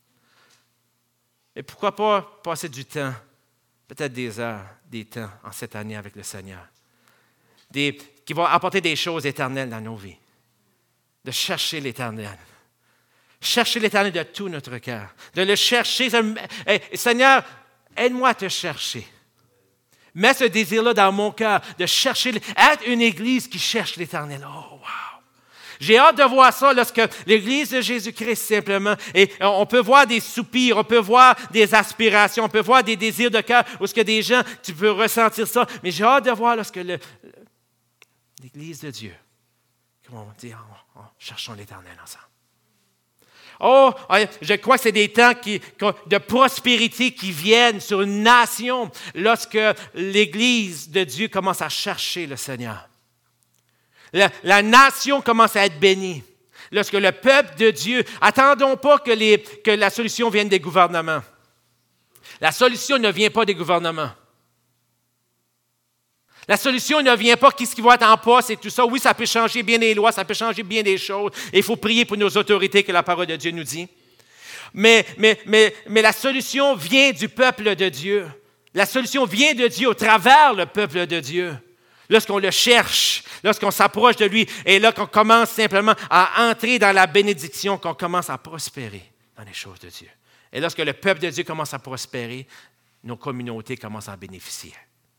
Et pourquoi pas passer du temps, peut-être des heures, des temps en cette année avec le Seigneur, des, qui vont apporter des choses éternelles dans nos vies. De chercher l'Éternel. Chercher l'Éternel de tout notre cœur. De le chercher. Hey, Seigneur, aide-moi à te chercher. Mets ce désir-là dans mon cœur, de chercher, être une Église qui cherche l'Éternel. Oh, wow! J'ai hâte de voir ça lorsque l'Église de Jésus-Christ, simplement, et on peut voir des soupirs, on peut voir des aspirations, on peut voir des désirs de cœur, où est-ce que des gens, tu peux ressentir ça, mais j'ai hâte de voir lorsque le, l'Église de Dieu, comment on dit, oh, oh, cherchons l'Éternel ensemble. Oh, je crois que c'est des temps qui, de prospérité qui viennent sur une nation lorsque l'Église de Dieu commence à chercher le Seigneur. La, la nation commence à être bénie. Lorsque le peuple de Dieu, attendons pas que, les, que la solution vienne des gouvernements. La solution ne vient pas des gouvernements. La solution ne vient pas qui ce qui va être en poste et tout ça. Oui, ça peut changer bien des lois, ça peut changer bien des choses. Et il faut prier pour nos autorités que la parole de Dieu nous dit. Mais, mais, mais, mais la solution vient du peuple de Dieu. La solution vient de Dieu au travers le peuple de Dieu. Lorsqu'on le cherche, lorsqu'on s'approche de lui, et là qu'on commence simplement à entrer dans la bénédiction, qu'on commence à prospérer dans les choses de Dieu. Et lorsque le peuple de Dieu commence à prospérer, nos communautés commencent à en bénéficier.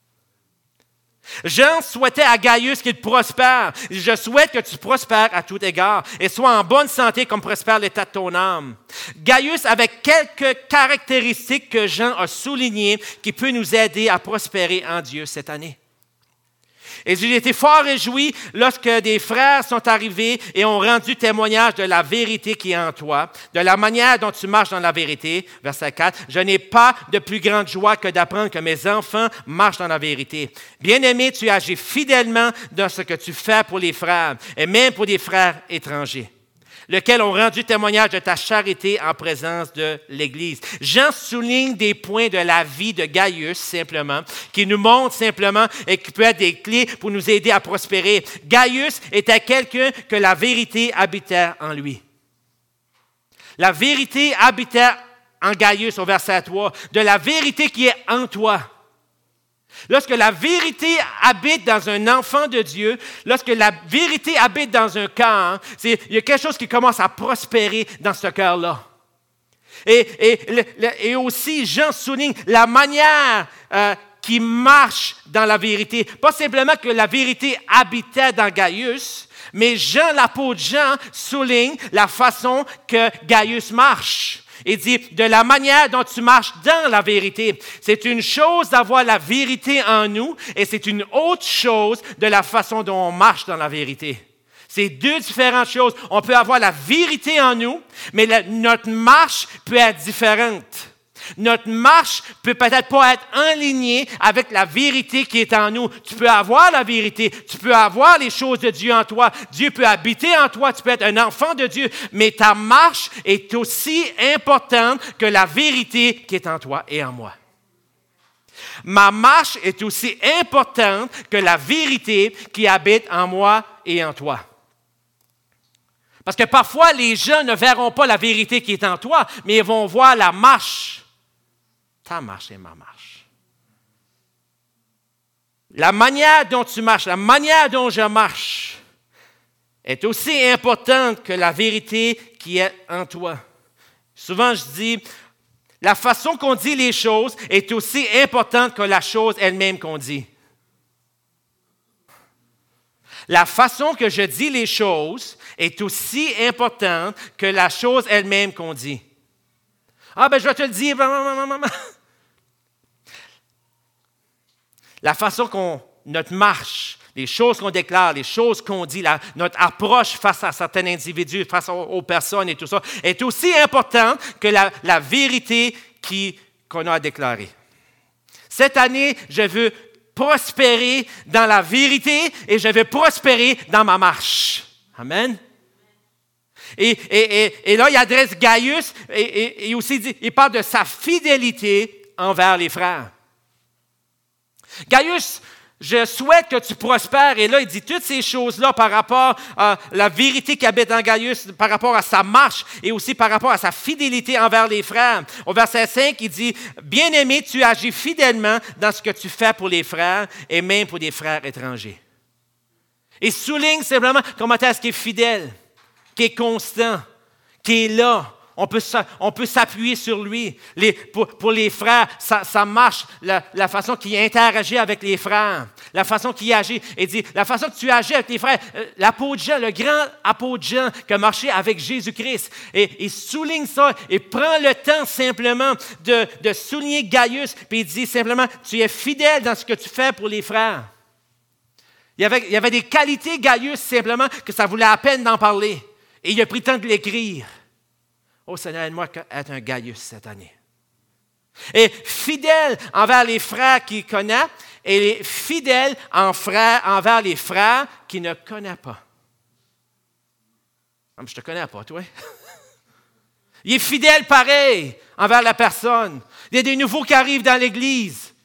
Jean souhaitait à Gaius qu'il prospère. Je souhaite que tu prospères à tout égard et sois en bonne santé comme prospère l'état de ton âme. Gaius avait quelques caractéristiques que Jean a soulignées qui peuvent nous aider à prospérer en Dieu cette année. Et j'ai été fort réjoui lorsque des frères sont arrivés et ont rendu témoignage de la vérité qui est en toi, de la manière dont tu marches dans la vérité. Verset quatre. Je n'ai pas de plus grande joie que d'apprendre que mes enfants marchent dans la vérité. Bien-aimé, tu agis fidèlement dans ce que tu fais pour les frères, et même pour des frères étrangers, lesquels ont rendu témoignage de ta charité en présence de l'Église. Jean souligne des points de la vie de Gaius, simplement, qui nous montrent simplement et qui peut être des clés pour nous aider à prospérer. Gaius était quelqu'un que la vérité habitait en lui. La vérité habitait en Gaius, au verset trois, de la vérité qui est en toi. Lorsque la vérité habite dans un enfant de Dieu, lorsque la vérité habite dans un cœur, c'est, il y a quelque chose qui commence à prospérer dans ce cœur-là. Et, et, le, le, et aussi, Jean souligne la manière euh, qui marche dans la vérité. Pas simplement que la vérité habitait dans Gaius, mais Jean, l'apôtre Jean, souligne la façon que Gaius marche. Il dit, de la manière dont tu marches dans la vérité. C'est une chose d'avoir la vérité en nous et c'est une autre chose de la façon dont on marche dans la vérité. C'est deux différentes choses. On peut avoir la vérité en nous, mais la, notre marche peut être différente. Notre marche peut peut-être pas être alignée avec la vérité qui est en nous. Tu peux avoir la vérité, tu peux avoir les choses de Dieu en toi. Dieu peut habiter en toi, tu peux être un enfant de Dieu, mais ta marche est aussi importante que la vérité qui est en toi et en moi. Ma marche est aussi importante que la vérité qui habite en moi et en toi. Parce que parfois, les gens ne verront pas la vérité qui est en toi, mais ils vont voir la marche. Ta marche et ma marche. La manière dont tu marches, la manière dont je marche est aussi importante que la vérité qui est en toi. Souvent, je dis, la façon qu'on dit les choses est aussi importante que la chose elle-même qu'on dit. La façon que je dis les choses est aussi importante que la chose elle-même qu'on dit. Ah, ben je vais te le dire. la façon qu'on, notre marche, les choses qu'on déclare, les choses qu'on dit, la, notre approche face à certains individus, face aux, aux personnes et tout ça, est aussi importante que la, la vérité qui, qu'on a à déclarer. Cette année, je veux prospérer dans la vérité et je veux prospérer dans ma marche. Amen. Et, et, et, et là, il adresse Gaius et, et, et aussi dit, il parle de sa fidélité envers les frères. Gaius, je souhaite que tu prospères. Et là, il dit toutes ces choses-là par rapport à la vérité qui habite en Gaius, par rapport à sa marche et aussi par rapport à sa fidélité envers les frères. Au verset cinq, il dit, « Bien-aimé, tu agis fidèlement dans ce que tu fais pour les frères et même pour des frères étrangers. » Il souligne simplement comment est-ce qu'il est fidèle, qui est constant, qui est là. On peut, on peut s'appuyer sur lui. Les, pour, pour les frères, ça, ça marche, la, la façon qu'il interagit avec les frères, la façon qu'il agit. Il dit, la façon que tu agis avec les frères, l'apôtre Jean, le grand apôtre Jean qui a marché avec Jésus-Christ. Et il souligne ça et prend le temps simplement de, de souligner Gaius. Puis il dit simplement, tu es fidèle dans ce que tu fais pour les frères. Il y avait, il y avait des qualités, Gaius, simplement, que ça voulait à peine d'en parler. Et il a pris le temps de l'écrire. Oh Seigneur, aide-moi à être un Gaius cette année. Et fidèle envers les frères qu'il connaît et fidèle en frère, envers les frères qu'il ne connaît pas. Je ne te connais pas, toi. Il est fidèle pareil envers la personne. Il y a des nouveaux qui arrivent dans l'Église.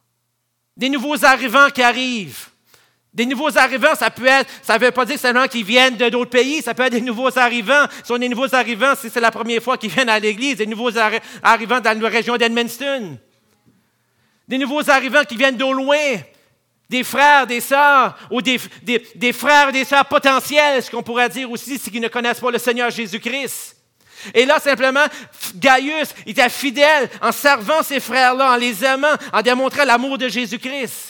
Des nouveaux arrivants qui arrivent. Des nouveaux arrivants, ça peut être, ça ne veut pas dire seulement qu'ils viennent de d'autres pays, ça peut être des nouveaux arrivants. Ce sont des nouveaux arrivants si c'est la première fois qu'ils viennent à l'Église, des nouveaux arri- arrivants dans la région d'Edmundston. Des nouveaux arrivants qui viennent d'au loin, des frères, des sœurs, ou des, des, des frères et des sœurs potentiels, ce qu'on pourrait dire aussi, c'est qu'ils ne connaissent pas le Seigneur Jésus-Christ. Et là, simplement, Gaius était fidèle en servant ces frères-là, en les aimant, en démontrant l'amour de Jésus-Christ.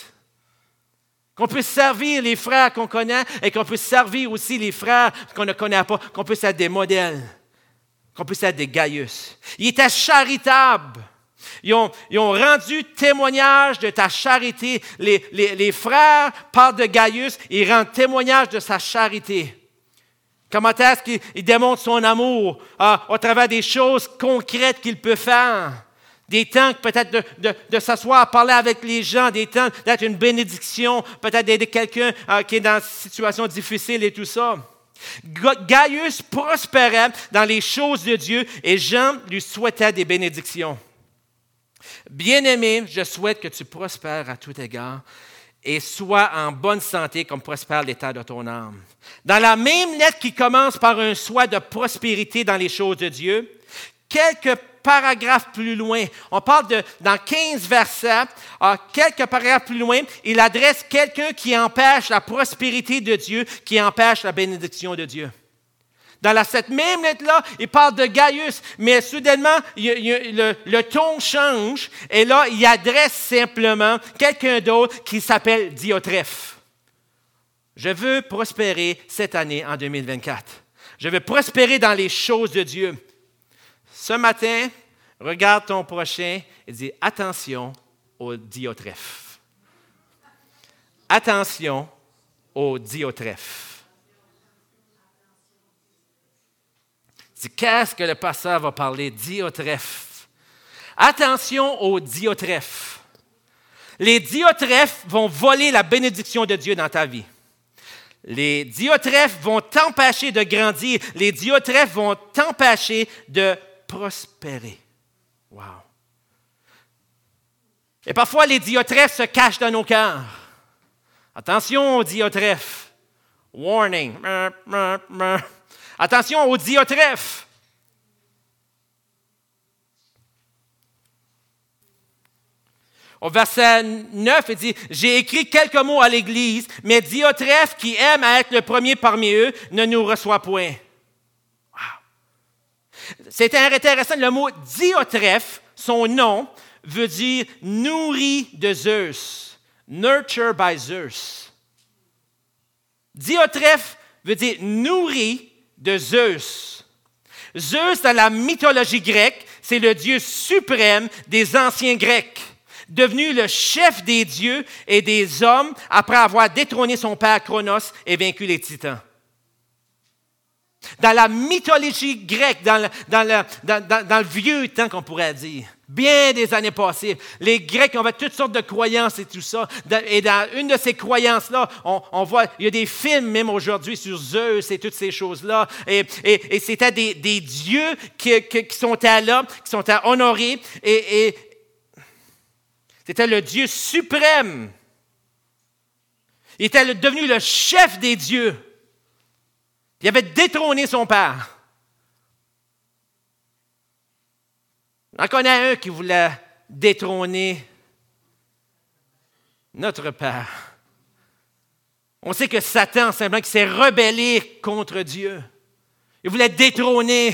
Qu'on puisse servir les frères qu'on connaît et qu'on puisse servir aussi les frères qu'on ne connaît pas, qu'on puisse être des modèles, qu'on puisse être des Gaius. Il était charitable. Ils ont, ils ont rendu témoignage de ta charité. Les, les, les frères parlent de Gaius, ils rendent témoignage de sa charité. Comment est-ce qu'il il démontre son amour euh, au travers des choses concrètes qu'il peut faire? Des temps peut-être de, de, de s'asseoir, parler avec les gens, des temps d'être une bénédiction, peut-être d'aider quelqu'un euh, qui est dans une situation difficile et tout ça. Gaius prospérait dans les choses de Dieu et Jean lui souhaitait des bénédictions. Bien-aimé, je souhaite que tu prospères à tout égard et sois en bonne santé comme prospère l'état de ton âme. Dans la même lettre qui commence par un souhait de prospérité dans les choses de Dieu, quelques paragraphes plus loin, on parle de, dans quinze versets, euh, quelques paragraphes plus loin, il adresse quelqu'un qui empêche la prospérité de Dieu, qui empêche la bénédiction de Dieu. Dans la, cette même lettre-là, il parle de Gaius, mais soudainement, il, il, le, le ton change, et là, il adresse simplement quelqu'un d'autre qui s'appelle Diotrephe. Je veux prospérer cette année en deux mille vingt-quatre. Je veux prospérer dans les choses de Dieu. Ce matin, regarde ton prochain et dis « Attention au Diotrephe. » Attention au Diotrephe. Dis « Qu'est-ce que le pasteur va parler? Diotrephe. » Attention au Diotrephe. Les Diotrephes vont voler la bénédiction de Dieu dans ta vie. Les Diotrephes vont t'empêcher de grandir. Les Diotrephes vont t'empêcher de prospérer. Wow. Et parfois, les Diotrephes se cachent dans nos cœurs. Attention aux Diotrephes. Warning. Attention aux Diotrephes. Au verset neuf, il dit, « J'ai écrit quelques mots à l'Église, mais Diotrephe, qui aime à être le premier parmi eux, ne nous reçoit point. » C'est intéressant, le mot Diotrephe, son nom, veut dire « nourri de Zeus »,« nurture by Zeus ». Diotrephe veut dire « nourri de Zeus ». Zeus, dans la mythologie grecque, c'est le dieu suprême des anciens Grecs. devenu le chef des dieux et des hommes après avoir détrôné son père Cronos et vaincu les titans. Dans la mythologie grecque, dans le, dans le, dans, dans, dans le vieux temps qu'on pourrait dire, bien des années passées, les Grecs avaient toutes sortes de croyances et tout ça. Et dans une de ces croyances-là, on, on voit, il y a des films même aujourd'hui sur Zeus et toutes ces choses-là. Et, et, et c'était des, des dieux qui, qui, qui sont à là, qui sont à honorer. Et, et c'était le Dieu suprême. Il était devenu le chef des dieux. Il avait détrôné son père. On connaît un qui voulait détrôner notre père. On sait que Satan, simplement, qui s'est rebellé contre Dieu. Il voulait détrôner.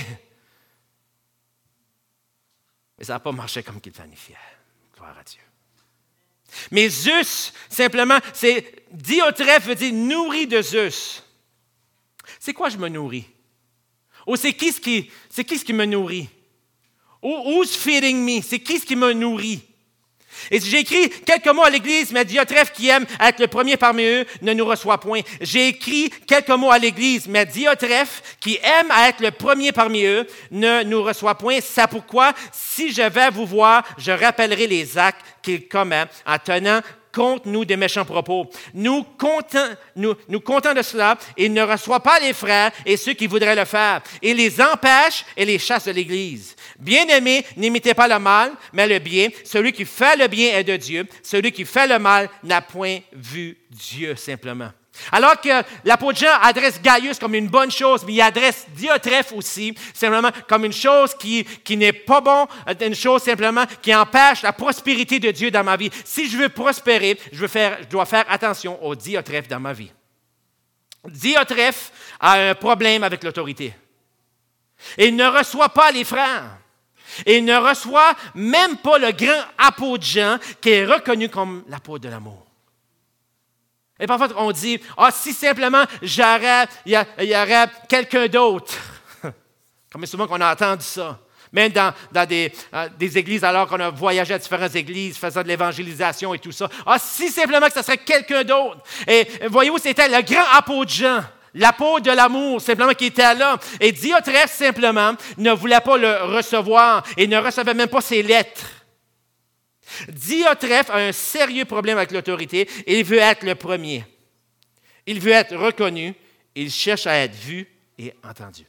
Mais ça n'a pas marché comme qu'il planifiait. Gloire à Dieu. Mais Zeus, simplement, c'est Diotrephe veut dire nourri de Zeus. C'est quoi je me nourris? Ou c'est qui ce qui, c'est qui ce qui me nourrit? Who's feeding me? C'est qui ce qui me nourrit? Et j'ai écrit quelques mots à l'Église, mais Diotrephe qui aime être le premier parmi eux ne nous reçoit point. J'ai écrit quelques mots à l'Église, mais Diotrephe qui aime être le premier parmi eux ne nous reçoit point. C'est pourquoi, si je vais vous voir, je rappellerai les actes qu'il commet en tenant contre nous des méchants propos. Nous comptons, nous, nous comptons de cela, il ne reçoit pas les frères et ceux qui voudraient le faire. Il les empêche et les chasse de l'Église. Bien-aimés, n'imitez pas le mal, mais le bien. Celui qui fait le bien est de Dieu. Celui qui fait le mal n'a point vu Dieu, simplement. Alors que l'apôtre Jean adresse Gaius comme une bonne chose, mais il adresse Diotrephe aussi, simplement comme une chose qui, qui n'est pas bon, une chose simplement qui empêche la prospérité de Dieu dans ma vie. Si je veux prospérer, je, veux faire, je dois faire attention au Diotrephe dans ma vie. Diotrephe a un problème avec l'autorité. Il ne reçoit pas les frères. Il ne reçoit même pas le grand apôtre Jean qui est reconnu comme l'apôtre de l'amour. Et parfois, on dit, ah, si simplement j'aurais, il y, y aurait quelqu'un d'autre. Comme souvent qu'on a entendu ça. Même dans, dans des, euh, des églises, alors qu'on a voyagé à différentes églises, faisant de l'évangélisation et tout ça. Ah, si simplement que ce serait quelqu'un d'autre. Et voyez-vous, c'était le grand apôtre Jean, l'apôtre de l'amour, simplement, qui était là. Et Diotrephe, simplement, ne voulait pas le recevoir et ne recevait même pas ses lettres. Diotrephe a un sérieux problème avec l'autorité. Il veut être le premier. Il veut être reconnu. Il cherche à être vu et entendu.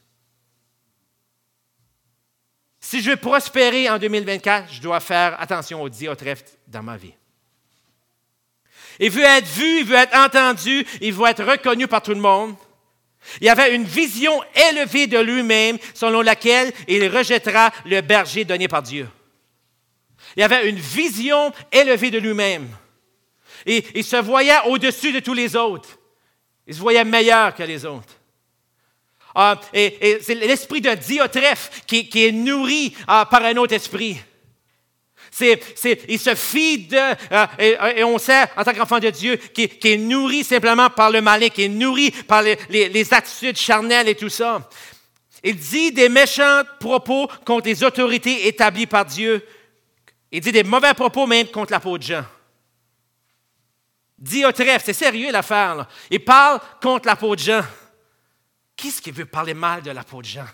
Si je veux prospérer en deux mille vingt-quatre, je dois faire attention au Diotrephe dans ma vie. Il veut être vu, il veut être entendu, il veut être reconnu par tout le monde. Il avait une vision élevée de lui-même selon laquelle il rejettera le berger donné par Dieu. Il avait une vision élevée de lui-même. Et il se voyait au-dessus de tous les autres. Il se voyait meilleur que les autres. Ah, et, et c'est l'esprit de Diotrephe qui, qui est nourri ah, par un autre esprit. C'est, c'est, il se fie de, euh, et, et on sait, en tant qu'enfant de Dieu, qui, qui est nourri simplement par le malin, qui est nourri par les, les, les attitudes charnelles et tout ça. Il dit des méchants propos contre les autorités établies par Dieu. Il dit des mauvais propos même contre l'apôtre Jean. Diotrephe, c'est sérieux l'affaire, là. Il parle contre l'apôtre Jean. Qui est-ce qui veut parler mal de l'apôtre Jean?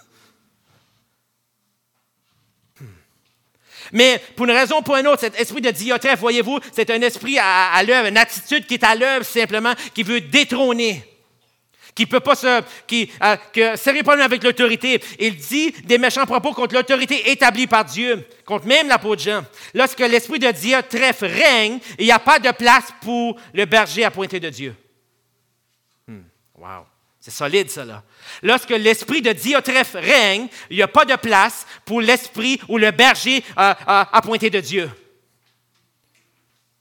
hmm. Mais pour une raison ou pour une autre, cet esprit de Diotrephe, voyez-vous, c'est un esprit à, à l'œuvre, une attitude qui est à l'œuvre simplement, qui veut détrôner. Qui peut pas se, qui, euh, que sérieux problème avec l'autorité. Il dit des méchants propos contre l'autorité établie par Dieu, contre même l'apôtre Jean. Lorsque l'esprit de Diotrephe règne, il n'y a pas de place pour le berger appointé de Dieu. Hmm. Wow, c'est solide ça là. Lorsque l'esprit de Diotrephe règne, il n'y a pas de place pour l'esprit ou le berger euh, euh, appointé de Dieu.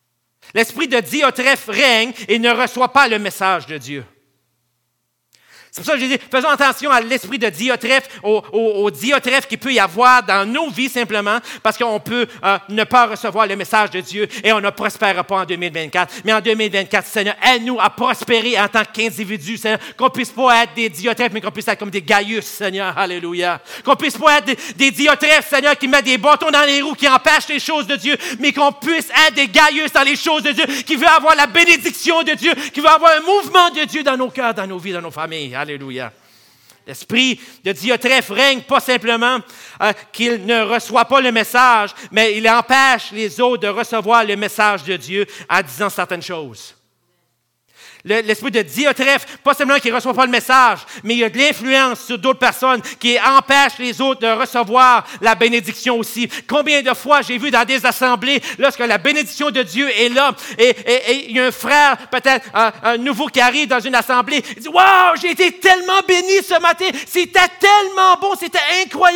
L'esprit de Diotrephe règne et ne reçoit pas le message de Dieu. C'est pour ça que je dis, faisons attention à l'esprit de Diotrephe, au, au, au Diotrephe qu'il peut y avoir dans nos vies simplement, parce qu'on peut euh, ne pas recevoir le message de Dieu et on ne prospérera pas en deux mille vingt-quatre. Mais en deux mille vingt-quatre, Seigneur, aide-nous à prospérer en tant qu'individus, Seigneur, qu'on ne puisse pas être des Diotrephes, mais qu'on puisse être comme des Gaius, Seigneur, alléluia. Qu'on ne puisse pas être des, des Diotrephes, Seigneur, qui mettent des bâtons dans les roues, qui empêchent les choses de Dieu, mais qu'on puisse être des Gaius dans les choses de Dieu, qui veut avoir la bénédiction de Dieu, qui veut avoir un mouvement de Dieu dans nos cœurs, dans nos vies, dans nos familles. Alléluia. L'esprit de Diotrephe règne pas simplement euh, qu'il ne reçoit pas le message, mais il empêche les autres de recevoir le message de Dieu en disant certaines choses. Le, l'esprit de Diotrephe, pas seulement qu'il ne reçoit pas le message, mais il y a de l'influence sur d'autres personnes qui empêchent les autres de recevoir la bénédiction aussi. Combien de fois j'ai vu dans des assemblées, lorsque la bénédiction de Dieu est là, et, et, et il y a un frère, peut-être un, un nouveau qui arrive dans une assemblée, il dit « Wow, j'ai été tellement béni ce matin, c'était tellement bon, c'était incroyable! »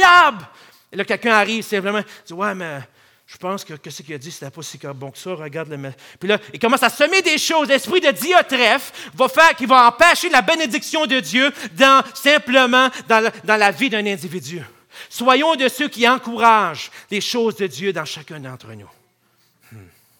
Et là, quelqu'un arrive simplement, il dit « Ouais, mais... » Je pense que, que ce qu'il a dit, c'était pas si bon que ça. Regarde le. Puis là, il commence à semer des choses. L'esprit de Diotrephe va faire qu'il va empêcher la bénédiction de Dieu dans, simplement dans la, dans la vie d'un individu. Soyons de ceux qui encouragent les choses de Dieu dans chacun d'entre nous. Hmm.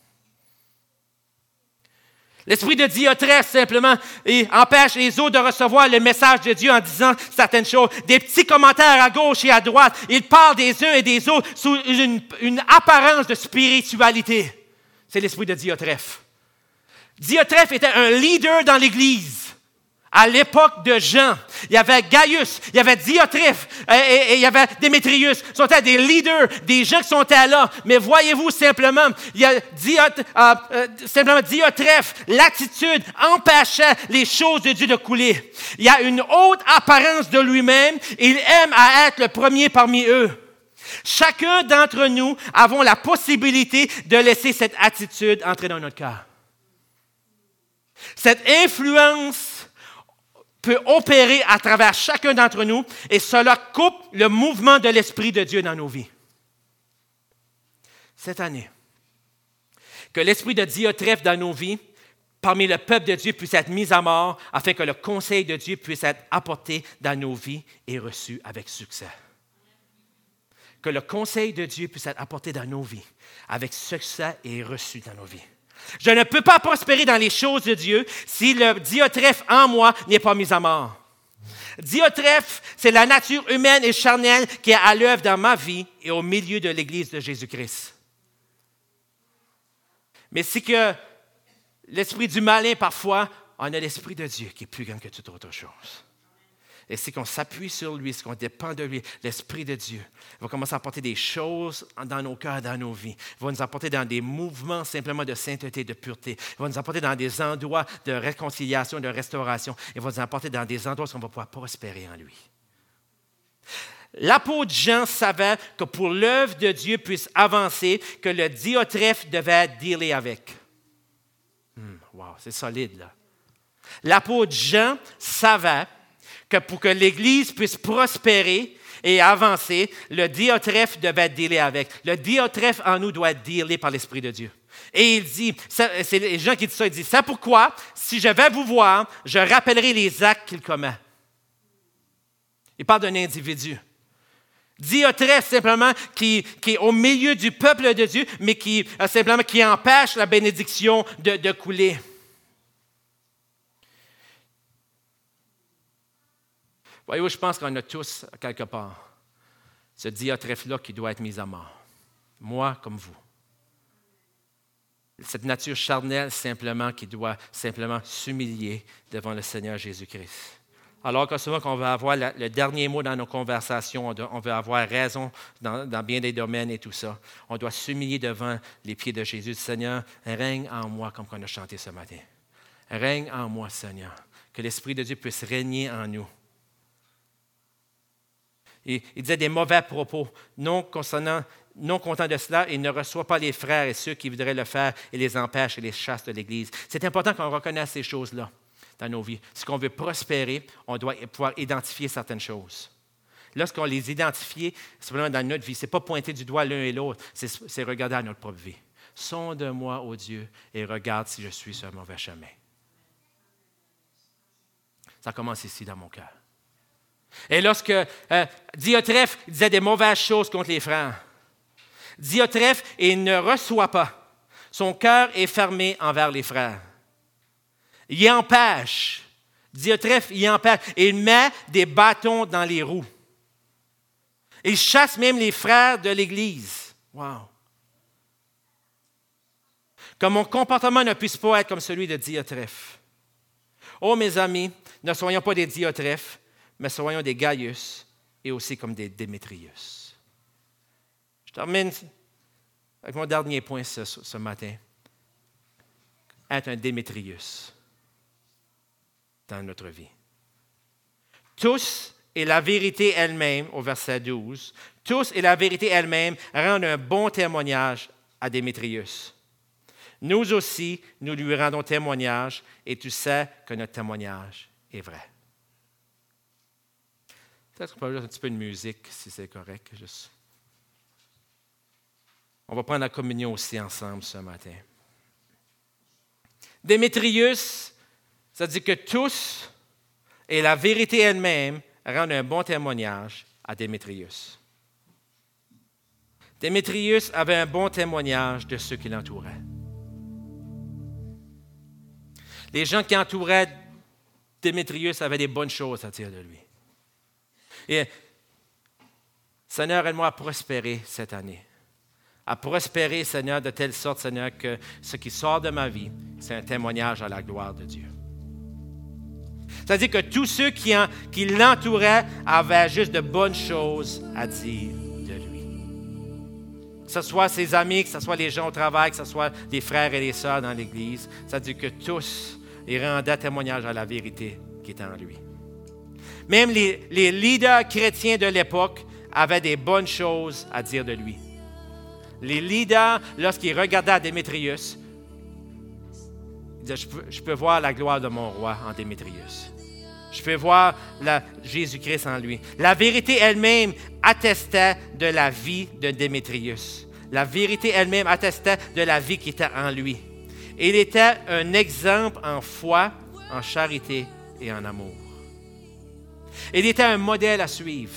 L'esprit de Diotrephe, simplement, il empêche les autres de recevoir le message de Dieu en disant certaines choses. Des petits commentaires à gauche et à droite. Il parle des uns et des autres sous une, une apparence de spiritualité. C'est l'esprit de Diotrephe. Diotrephe était un leader dans l'Église. À l'époque de Jean, il y avait Gaius, il y avait Diotrephe et, et, et il y avait Démétrius. Ce sont des leaders, des gens qui sont là. Mais voyez-vous simplement, il y a Diot, euh, euh, simplement Diotrephe, l'attitude empêchait les choses de Dieu de couler. Il y a une haute apparence de lui-même. Il aime à être le premier parmi eux. Chacun d'entre nous avons la possibilité de laisser cette attitude entrer dans notre cœur. Cette influence peut opérer à travers chacun d'entre nous et cela coupe le mouvement de l'Esprit de Dieu dans nos vies. Cette année, que l'Esprit de Diotrephe dans nos vies, parmi le peuple de Dieu, puisse être mis à mort afin que le conseil de Dieu puisse être apporté dans nos vies et reçu avec succès. Que le conseil de Dieu puisse être apporté dans nos vies avec succès et reçu dans nos vies. Je ne peux pas prospérer dans les choses de Dieu si le Diotrephe en moi n'est pas mis à mort. Diotrephe, c'est la nature humaine et charnelle qui est à l'œuvre dans ma vie et au milieu de l'Église de Jésus-Christ. Mais c'est que l'esprit du malin, parfois, on a l'esprit de Dieu qui est plus grand que toute autre chose. Et c'est qu'on s'appuie sur lui, c'est qu'on dépend de lui, l'Esprit de Dieu va commencer à apporter des choses dans nos cœurs, dans nos vies. Il va nous apporter dans des mouvements simplement de sainteté, de pureté. Il va nous apporter dans des endroits de réconciliation, de restauration. Il va nous apporter dans des endroits où on va pouvoir prospérer en lui. L'apôtre Jean savait que pour l'œuvre de Dieu puisse avancer, que le Diotrephe devait dealer avec. Hmm, wow, c'est solide là. L'apôtre Jean savait que pour que l'Église puisse prospérer et avancer, le Diotrephe devait être dealé avec. Le Diotrephe en nous doit être dealé par l'Esprit de Dieu. Et il dit, c'est les gens qui disent ça, il dit, c'est pourquoi, si je vais vous voir, je rappellerai les actes qu'il commet. Il parle d'un individu. Diotrephe, simplement, qui, qui est au milieu du peuple de Dieu, mais qui, simplement, qui empêche la bénédiction de, de couler. Voyez-vous, je pense qu'on a tous, quelque part, ce Diotrephe-là qui doit être mis à mort. Moi comme vous. Cette nature charnelle, simplement, qui doit simplement s'humilier devant le Seigneur Jésus-Christ. Alors que souvent qu'on veut avoir la, le dernier mot dans nos conversations, on, doit, on veut avoir raison dans, dans bien des domaines et tout ça. On doit s'humilier devant les pieds de Jésus. Seigneur, règne en moi comme on a chanté ce matin. Règne en moi, Seigneur. Que l'Esprit de Dieu puisse régner en nous. Et il disait des mauvais propos, non concernant, non content de cela, il ne reçoit pas les frères et ceux qui voudraient le faire et les empêche et les chasse de l'Église. C'est important qu'on reconnaisse ces choses-là dans nos vies. Si on veut prospérer, on doit pouvoir identifier certaines choses. Lorsqu'on les identifie, simplement dans notre vie, ce n'est pas pointer du doigt l'un et l'autre, c'est, c'est regarder à notre propre vie. Sonde-moi, ô Dieu, et regarde si je suis sur un mauvais chemin. Ça commence ici dans mon cœur. Et lorsque euh, Diotrephe disait des mauvaises choses contre les frères, Diotrephe, il ne reçoit pas. Son cœur est fermé envers les frères. Il empêche. Diotrephe, il empêche. Il met des bâtons dans les roues. Il chasse même les frères de l'Église. Wow! Que mon comportement ne puisse pas être comme celui de Diotrephe. Oh, mes amis, ne soyons pas des Diotrephes, mais soyons des Gaius et aussi comme des Démétrius. Je termine avec mon dernier point ce, ce matin. Être un Démétrius dans notre vie. Tous et la vérité elle-même, au verset douze, tous et la vérité elle-même rendent un bon témoignage à Démétrius. Nous aussi, nous lui rendons témoignage et tu sais que notre témoignage est vrai. Peut-être qu'on peut ajouter un petit peu de musique, si c'est correct. Juste. On va prendre la communion aussi ensemble ce matin. Démétrius, ça dit que tous et la vérité elle-même rendent un bon témoignage à Démétrius. Démétrius avait un bon témoignage de ceux qui l'entouraient. Les gens qui entouraient Démétrius avaient des bonnes choses à dire de lui. Et Seigneur, aide-moi à prospérer cette année. À prospérer, Seigneur, de telle sorte, Seigneur, que ce qui sort de ma vie, c'est un témoignage à la gloire de Dieu. C'est-à-dire que tous ceux qui, en, qui l'entouraient avaient juste de bonnes choses à dire de lui. Que ce soit ses amis, que ce soit les gens au travail, que ce soit les frères et les sœurs dans l'Église, c'est-à-dire que tous, ils rendaient témoignage à la vérité qui était en lui. Même les, les leaders chrétiens de l'époque avaient des bonnes choses à dire de lui. Les leaders, lorsqu'ils regardaient à Démétrius, ils disaient, je peux, je peux voir la gloire de mon roi en Démétrius. Je peux voir la, Jésus-Christ en lui. La vérité elle-même attestait de la vie de Démétrius. La vérité elle-même attestait de la vie qui était en lui. Il était un exemple en foi, en charité et en amour. Il était un modèle à suivre.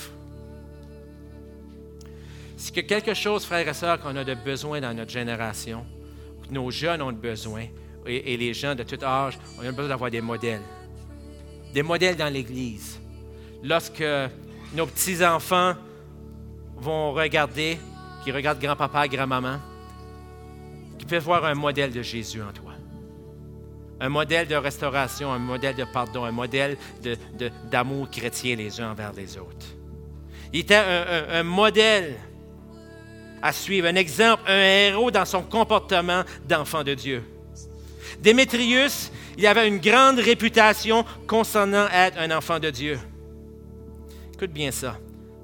C'est que quelque chose, frères et sœurs, qu'on a de besoin dans notre génération, que nos jeunes ont besoin, et, et les gens de tout âge, on a besoin d'avoir des modèles. Des modèles dans l'Église. Lorsque nos petits-enfants vont regarder, qui regardent grand-papa et grand-maman, qu'ils peuvent voir un modèle de Jésus en toi. Un modèle de restauration, un modèle de pardon, un modèle de, de, d'amour chrétien les uns envers les autres. Il était un, un, un modèle à suivre, un exemple, un héros dans son comportement d'enfant de Dieu. Démétrius, il avait une grande réputation concernant être un enfant de Dieu. Écoute bien ça.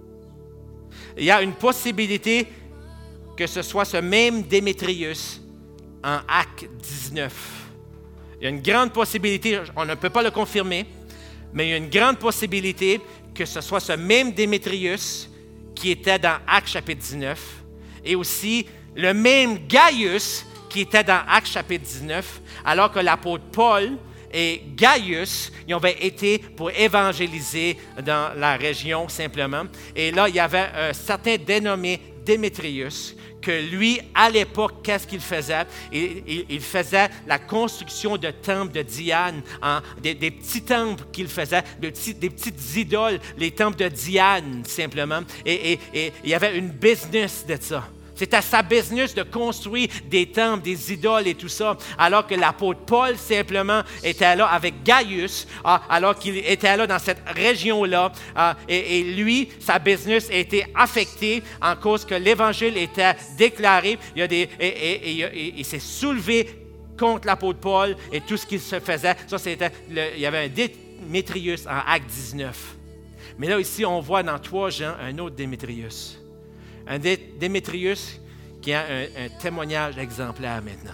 Il y a une possibilité que ce soit ce même Démétrius en Actes dix-neuf. Il y a une grande possibilité, on ne peut pas le confirmer, mais il y a une grande possibilité que ce soit ce même Démétrius qui était dans Actes chapitre dix-neuf et aussi le même Gaius qui était dans Actes chapitre dix-neuf, alors que l'apôtre Paul et Gaius, ils avaient été pour évangéliser dans la région simplement. Et là, il y avait un certain dénommé Démétrius, que lui, à l'époque, qu'est-ce qu'il faisait? Il, il, il faisait la construction de temples de Diane, hein, des, des petits temples qu'il faisait, de petits, des petites idoles, les temples de Diane, simplement. Et, et, et il y avait une business de ça. C'était sa business de construire des temples, des idoles et tout ça, alors que l'apôtre Paul, simplement, était là avec Gaius, alors qu'il était là dans cette région-là. Et lui, sa business a été affectée en cause que l'Évangile était déclaré. Il, y a des, et, et, et, et, il s'est soulevé contre l'apôtre Paul et tout ce qu'il se faisait. Ça, c'était le, il y avait un Démétrius en Actes dix-neuf. Mais là, ici, on voit dans trois Jean un autre Démétrius. Un Démétrius qui a un, un témoignage exemplaire maintenant.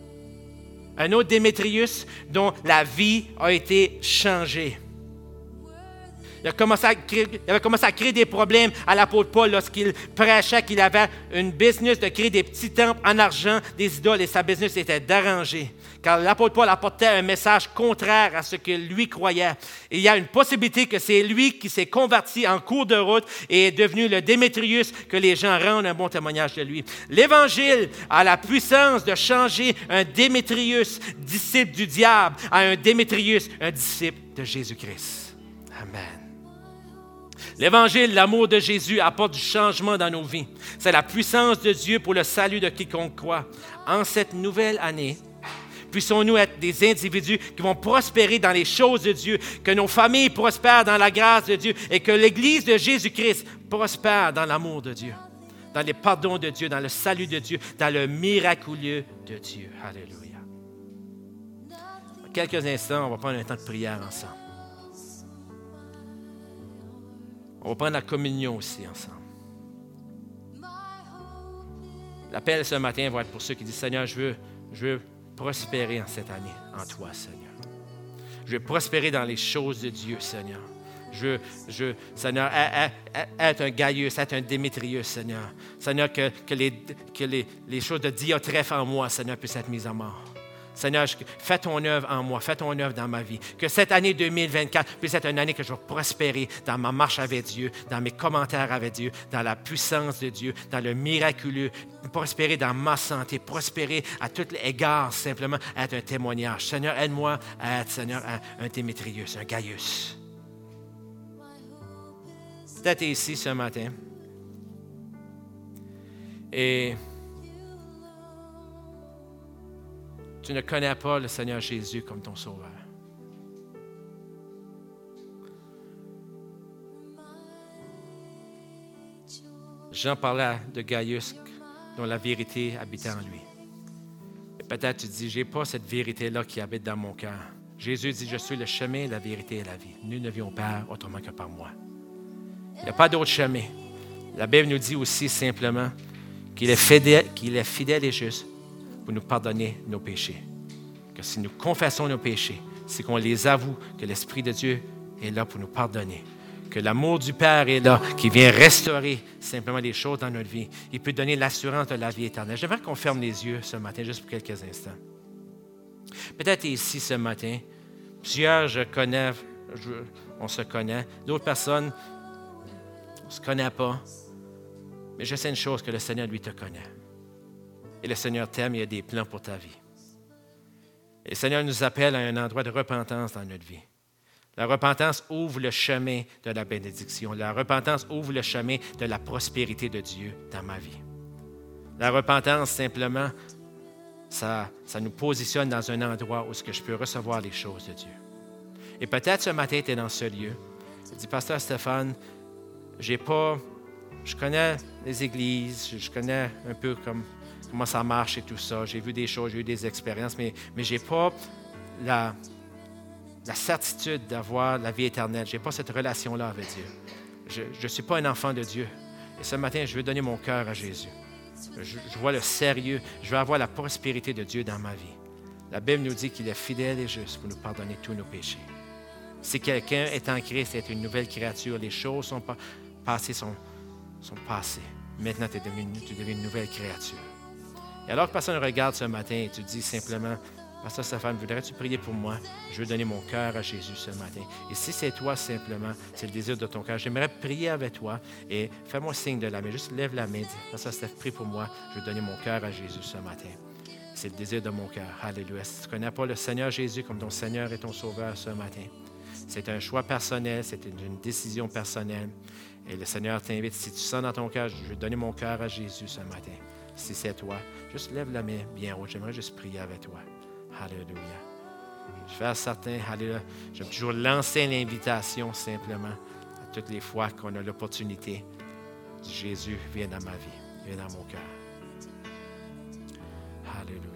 Un autre Démétrius dont la vie a été changée. il, a commencé à créer, il avait commencé à créer des problèmes à l'apôtre Paul lorsqu'il prêchait qu'il avait une business de créer des petits temples en argent, des idoles, et sa business était d'arranger. Car l'apôtre Paul apportait un message contraire à ce que lui croyait. Et il y a une possibilité que c'est lui qui s'est converti en cours de route et est devenu le Démétrius, que les gens rendent un bon témoignage de lui. L'Évangile a la puissance de changer un Démétrius, disciple du diable, à un Démétrius, un disciple de Jésus-Christ. Amen. L'Évangile, l'amour de Jésus apporte du changement dans nos vies. C'est la puissance de Dieu pour le salut de quiconque croit. En cette nouvelle année, puissons-nous être des individus qui vont prospérer dans les choses de Dieu, que nos familles prospèrent dans la grâce de Dieu et que l'Église de Jésus-Christ prospère dans l'amour de Dieu, dans les pardons de Dieu, dans le salut de Dieu, dans le miraculeux de Dieu. Alléluia. En quelques instants, on va prendre un temps de prière ensemble. On va prendre la communion aussi ensemble. L'appel ce matin va être pour ceux qui disent « Seigneur, je veux, je veux prospérer en cette année, en toi, Seigneur. Je veux prospérer dans les choses de Dieu, Seigneur. Je veux, je veux Seigneur, être un Gaius, être un Démétrius, Seigneur. Seigneur, que, que, les, que les, les choses de Diotrephe en moi, Seigneur, puissent être mises à mort. Seigneur, fais ton œuvre en moi, fais ton œuvre dans ma vie. Que cette année deux mille vingt-quatre puisse être une année que je vais prospérer dans ma marche avec Dieu, dans mes commentaires avec Dieu, dans la puissance de Dieu, dans le miraculeux, prospérer dans ma santé, prospérer à tous les égards, simplement être un témoignage. Seigneur, aide-moi à être, Seigneur, un Démétrius, un Gaius. Peut-être ici ce matin. Et tu ne connais pas le Seigneur Jésus comme ton Sauveur. Jean parlait de Gaius, dont la vérité habitait en lui. Et peut-être tu dis, je n'ai pas cette vérité-là qui habite dans mon cœur. Jésus dit, je suis le chemin, la vérité et la vie. Nul ne vient au Père autrement que par moi. Il n'y a pas d'autre chemin. La Bible nous dit aussi simplement qu'il est fidèle, qu'il est fidèle et juste pour nous pardonner nos péchés. Que si nous confessons nos péchés, c'est qu'on les avoue, que l'Esprit de Dieu est là pour nous pardonner. Que l'amour du Père est là, qui vient restaurer simplement les choses dans notre vie. Il peut donner l'assurance de la vie éternelle. J'aimerais qu'on ferme les yeux ce matin, juste pour quelques instants. Peut-être ici ce matin, plusieurs, je connais, je, on se connaît. D'autres personnes, on ne se connaît pas. Mais je sais une chose, que le Seigneur, lui, te connaît. Et le Seigneur t'aime, il a des plans pour ta vie. Et le Seigneur nous appelle à un endroit de repentance dans notre vie. La repentance ouvre le chemin de la bénédiction. La repentance ouvre le chemin de la prospérité de Dieu dans ma vie. La repentance, simplement, ça, ça nous positionne dans un endroit où ce que je peux recevoir les choses de Dieu. Et peut-être ce matin, tu es dans ce lieu. Tu dis, Pasteur Stéphane, j'ai pas, je connais les églises, je connais un peu comme, comment ça marche et tout ça. J'ai vu des choses, j'ai eu des expériences, mais, mais je n'ai pas la... la certitude d'avoir la vie éternelle. Je n'ai pas cette relation-là avec Dieu. Je ne suis pas un enfant de Dieu. Et ce matin, je veux donner mon cœur à Jésus. Je, je vois le sérieux. Je veux avoir la prospérité de Dieu dans ma vie. La Bible nous dit qu'il est fidèle et juste pour nous pardonner tous nos péchés. Si quelqu'un est en Christ, c'est une nouvelle créature. Les choses sont pas, passées sont, sont passées. Maintenant, tu es devenu, tu es devenu une nouvelle créature. Et alors que personne regarde ce matin et tu dis simplement, Pasteur Stéphane, voudrais-tu prier pour moi? Je veux donner mon cœur à Jésus ce matin. Et si c'est toi simplement, c'est le désir de ton cœur, j'aimerais prier avec toi et fais-moi signe de la main. Juste lève la main, dis, Pasteur Stéphane, prie pour moi. Je veux donner mon cœur à Jésus ce matin. C'est le désir de mon cœur. Alléluia. Si tu ne connais pas le Seigneur Jésus comme ton Seigneur et ton Sauveur ce matin, c'est un choix personnel, c'est une, une décision personnelle. Et le Seigneur t'invite, si tu sens dans ton cœur, je veux donner mon cœur à Jésus ce matin. Si c'est toi, juste lève la main bien haute. J'aimerais juste prier avec toi. Alléluia. Je fais certain, alléluia. J'aime toujours lancer l'invitation simplement à toutes les fois qu'on a l'opportunité. Jésus, viens dans ma vie, viens dans mon cœur. Alléluia.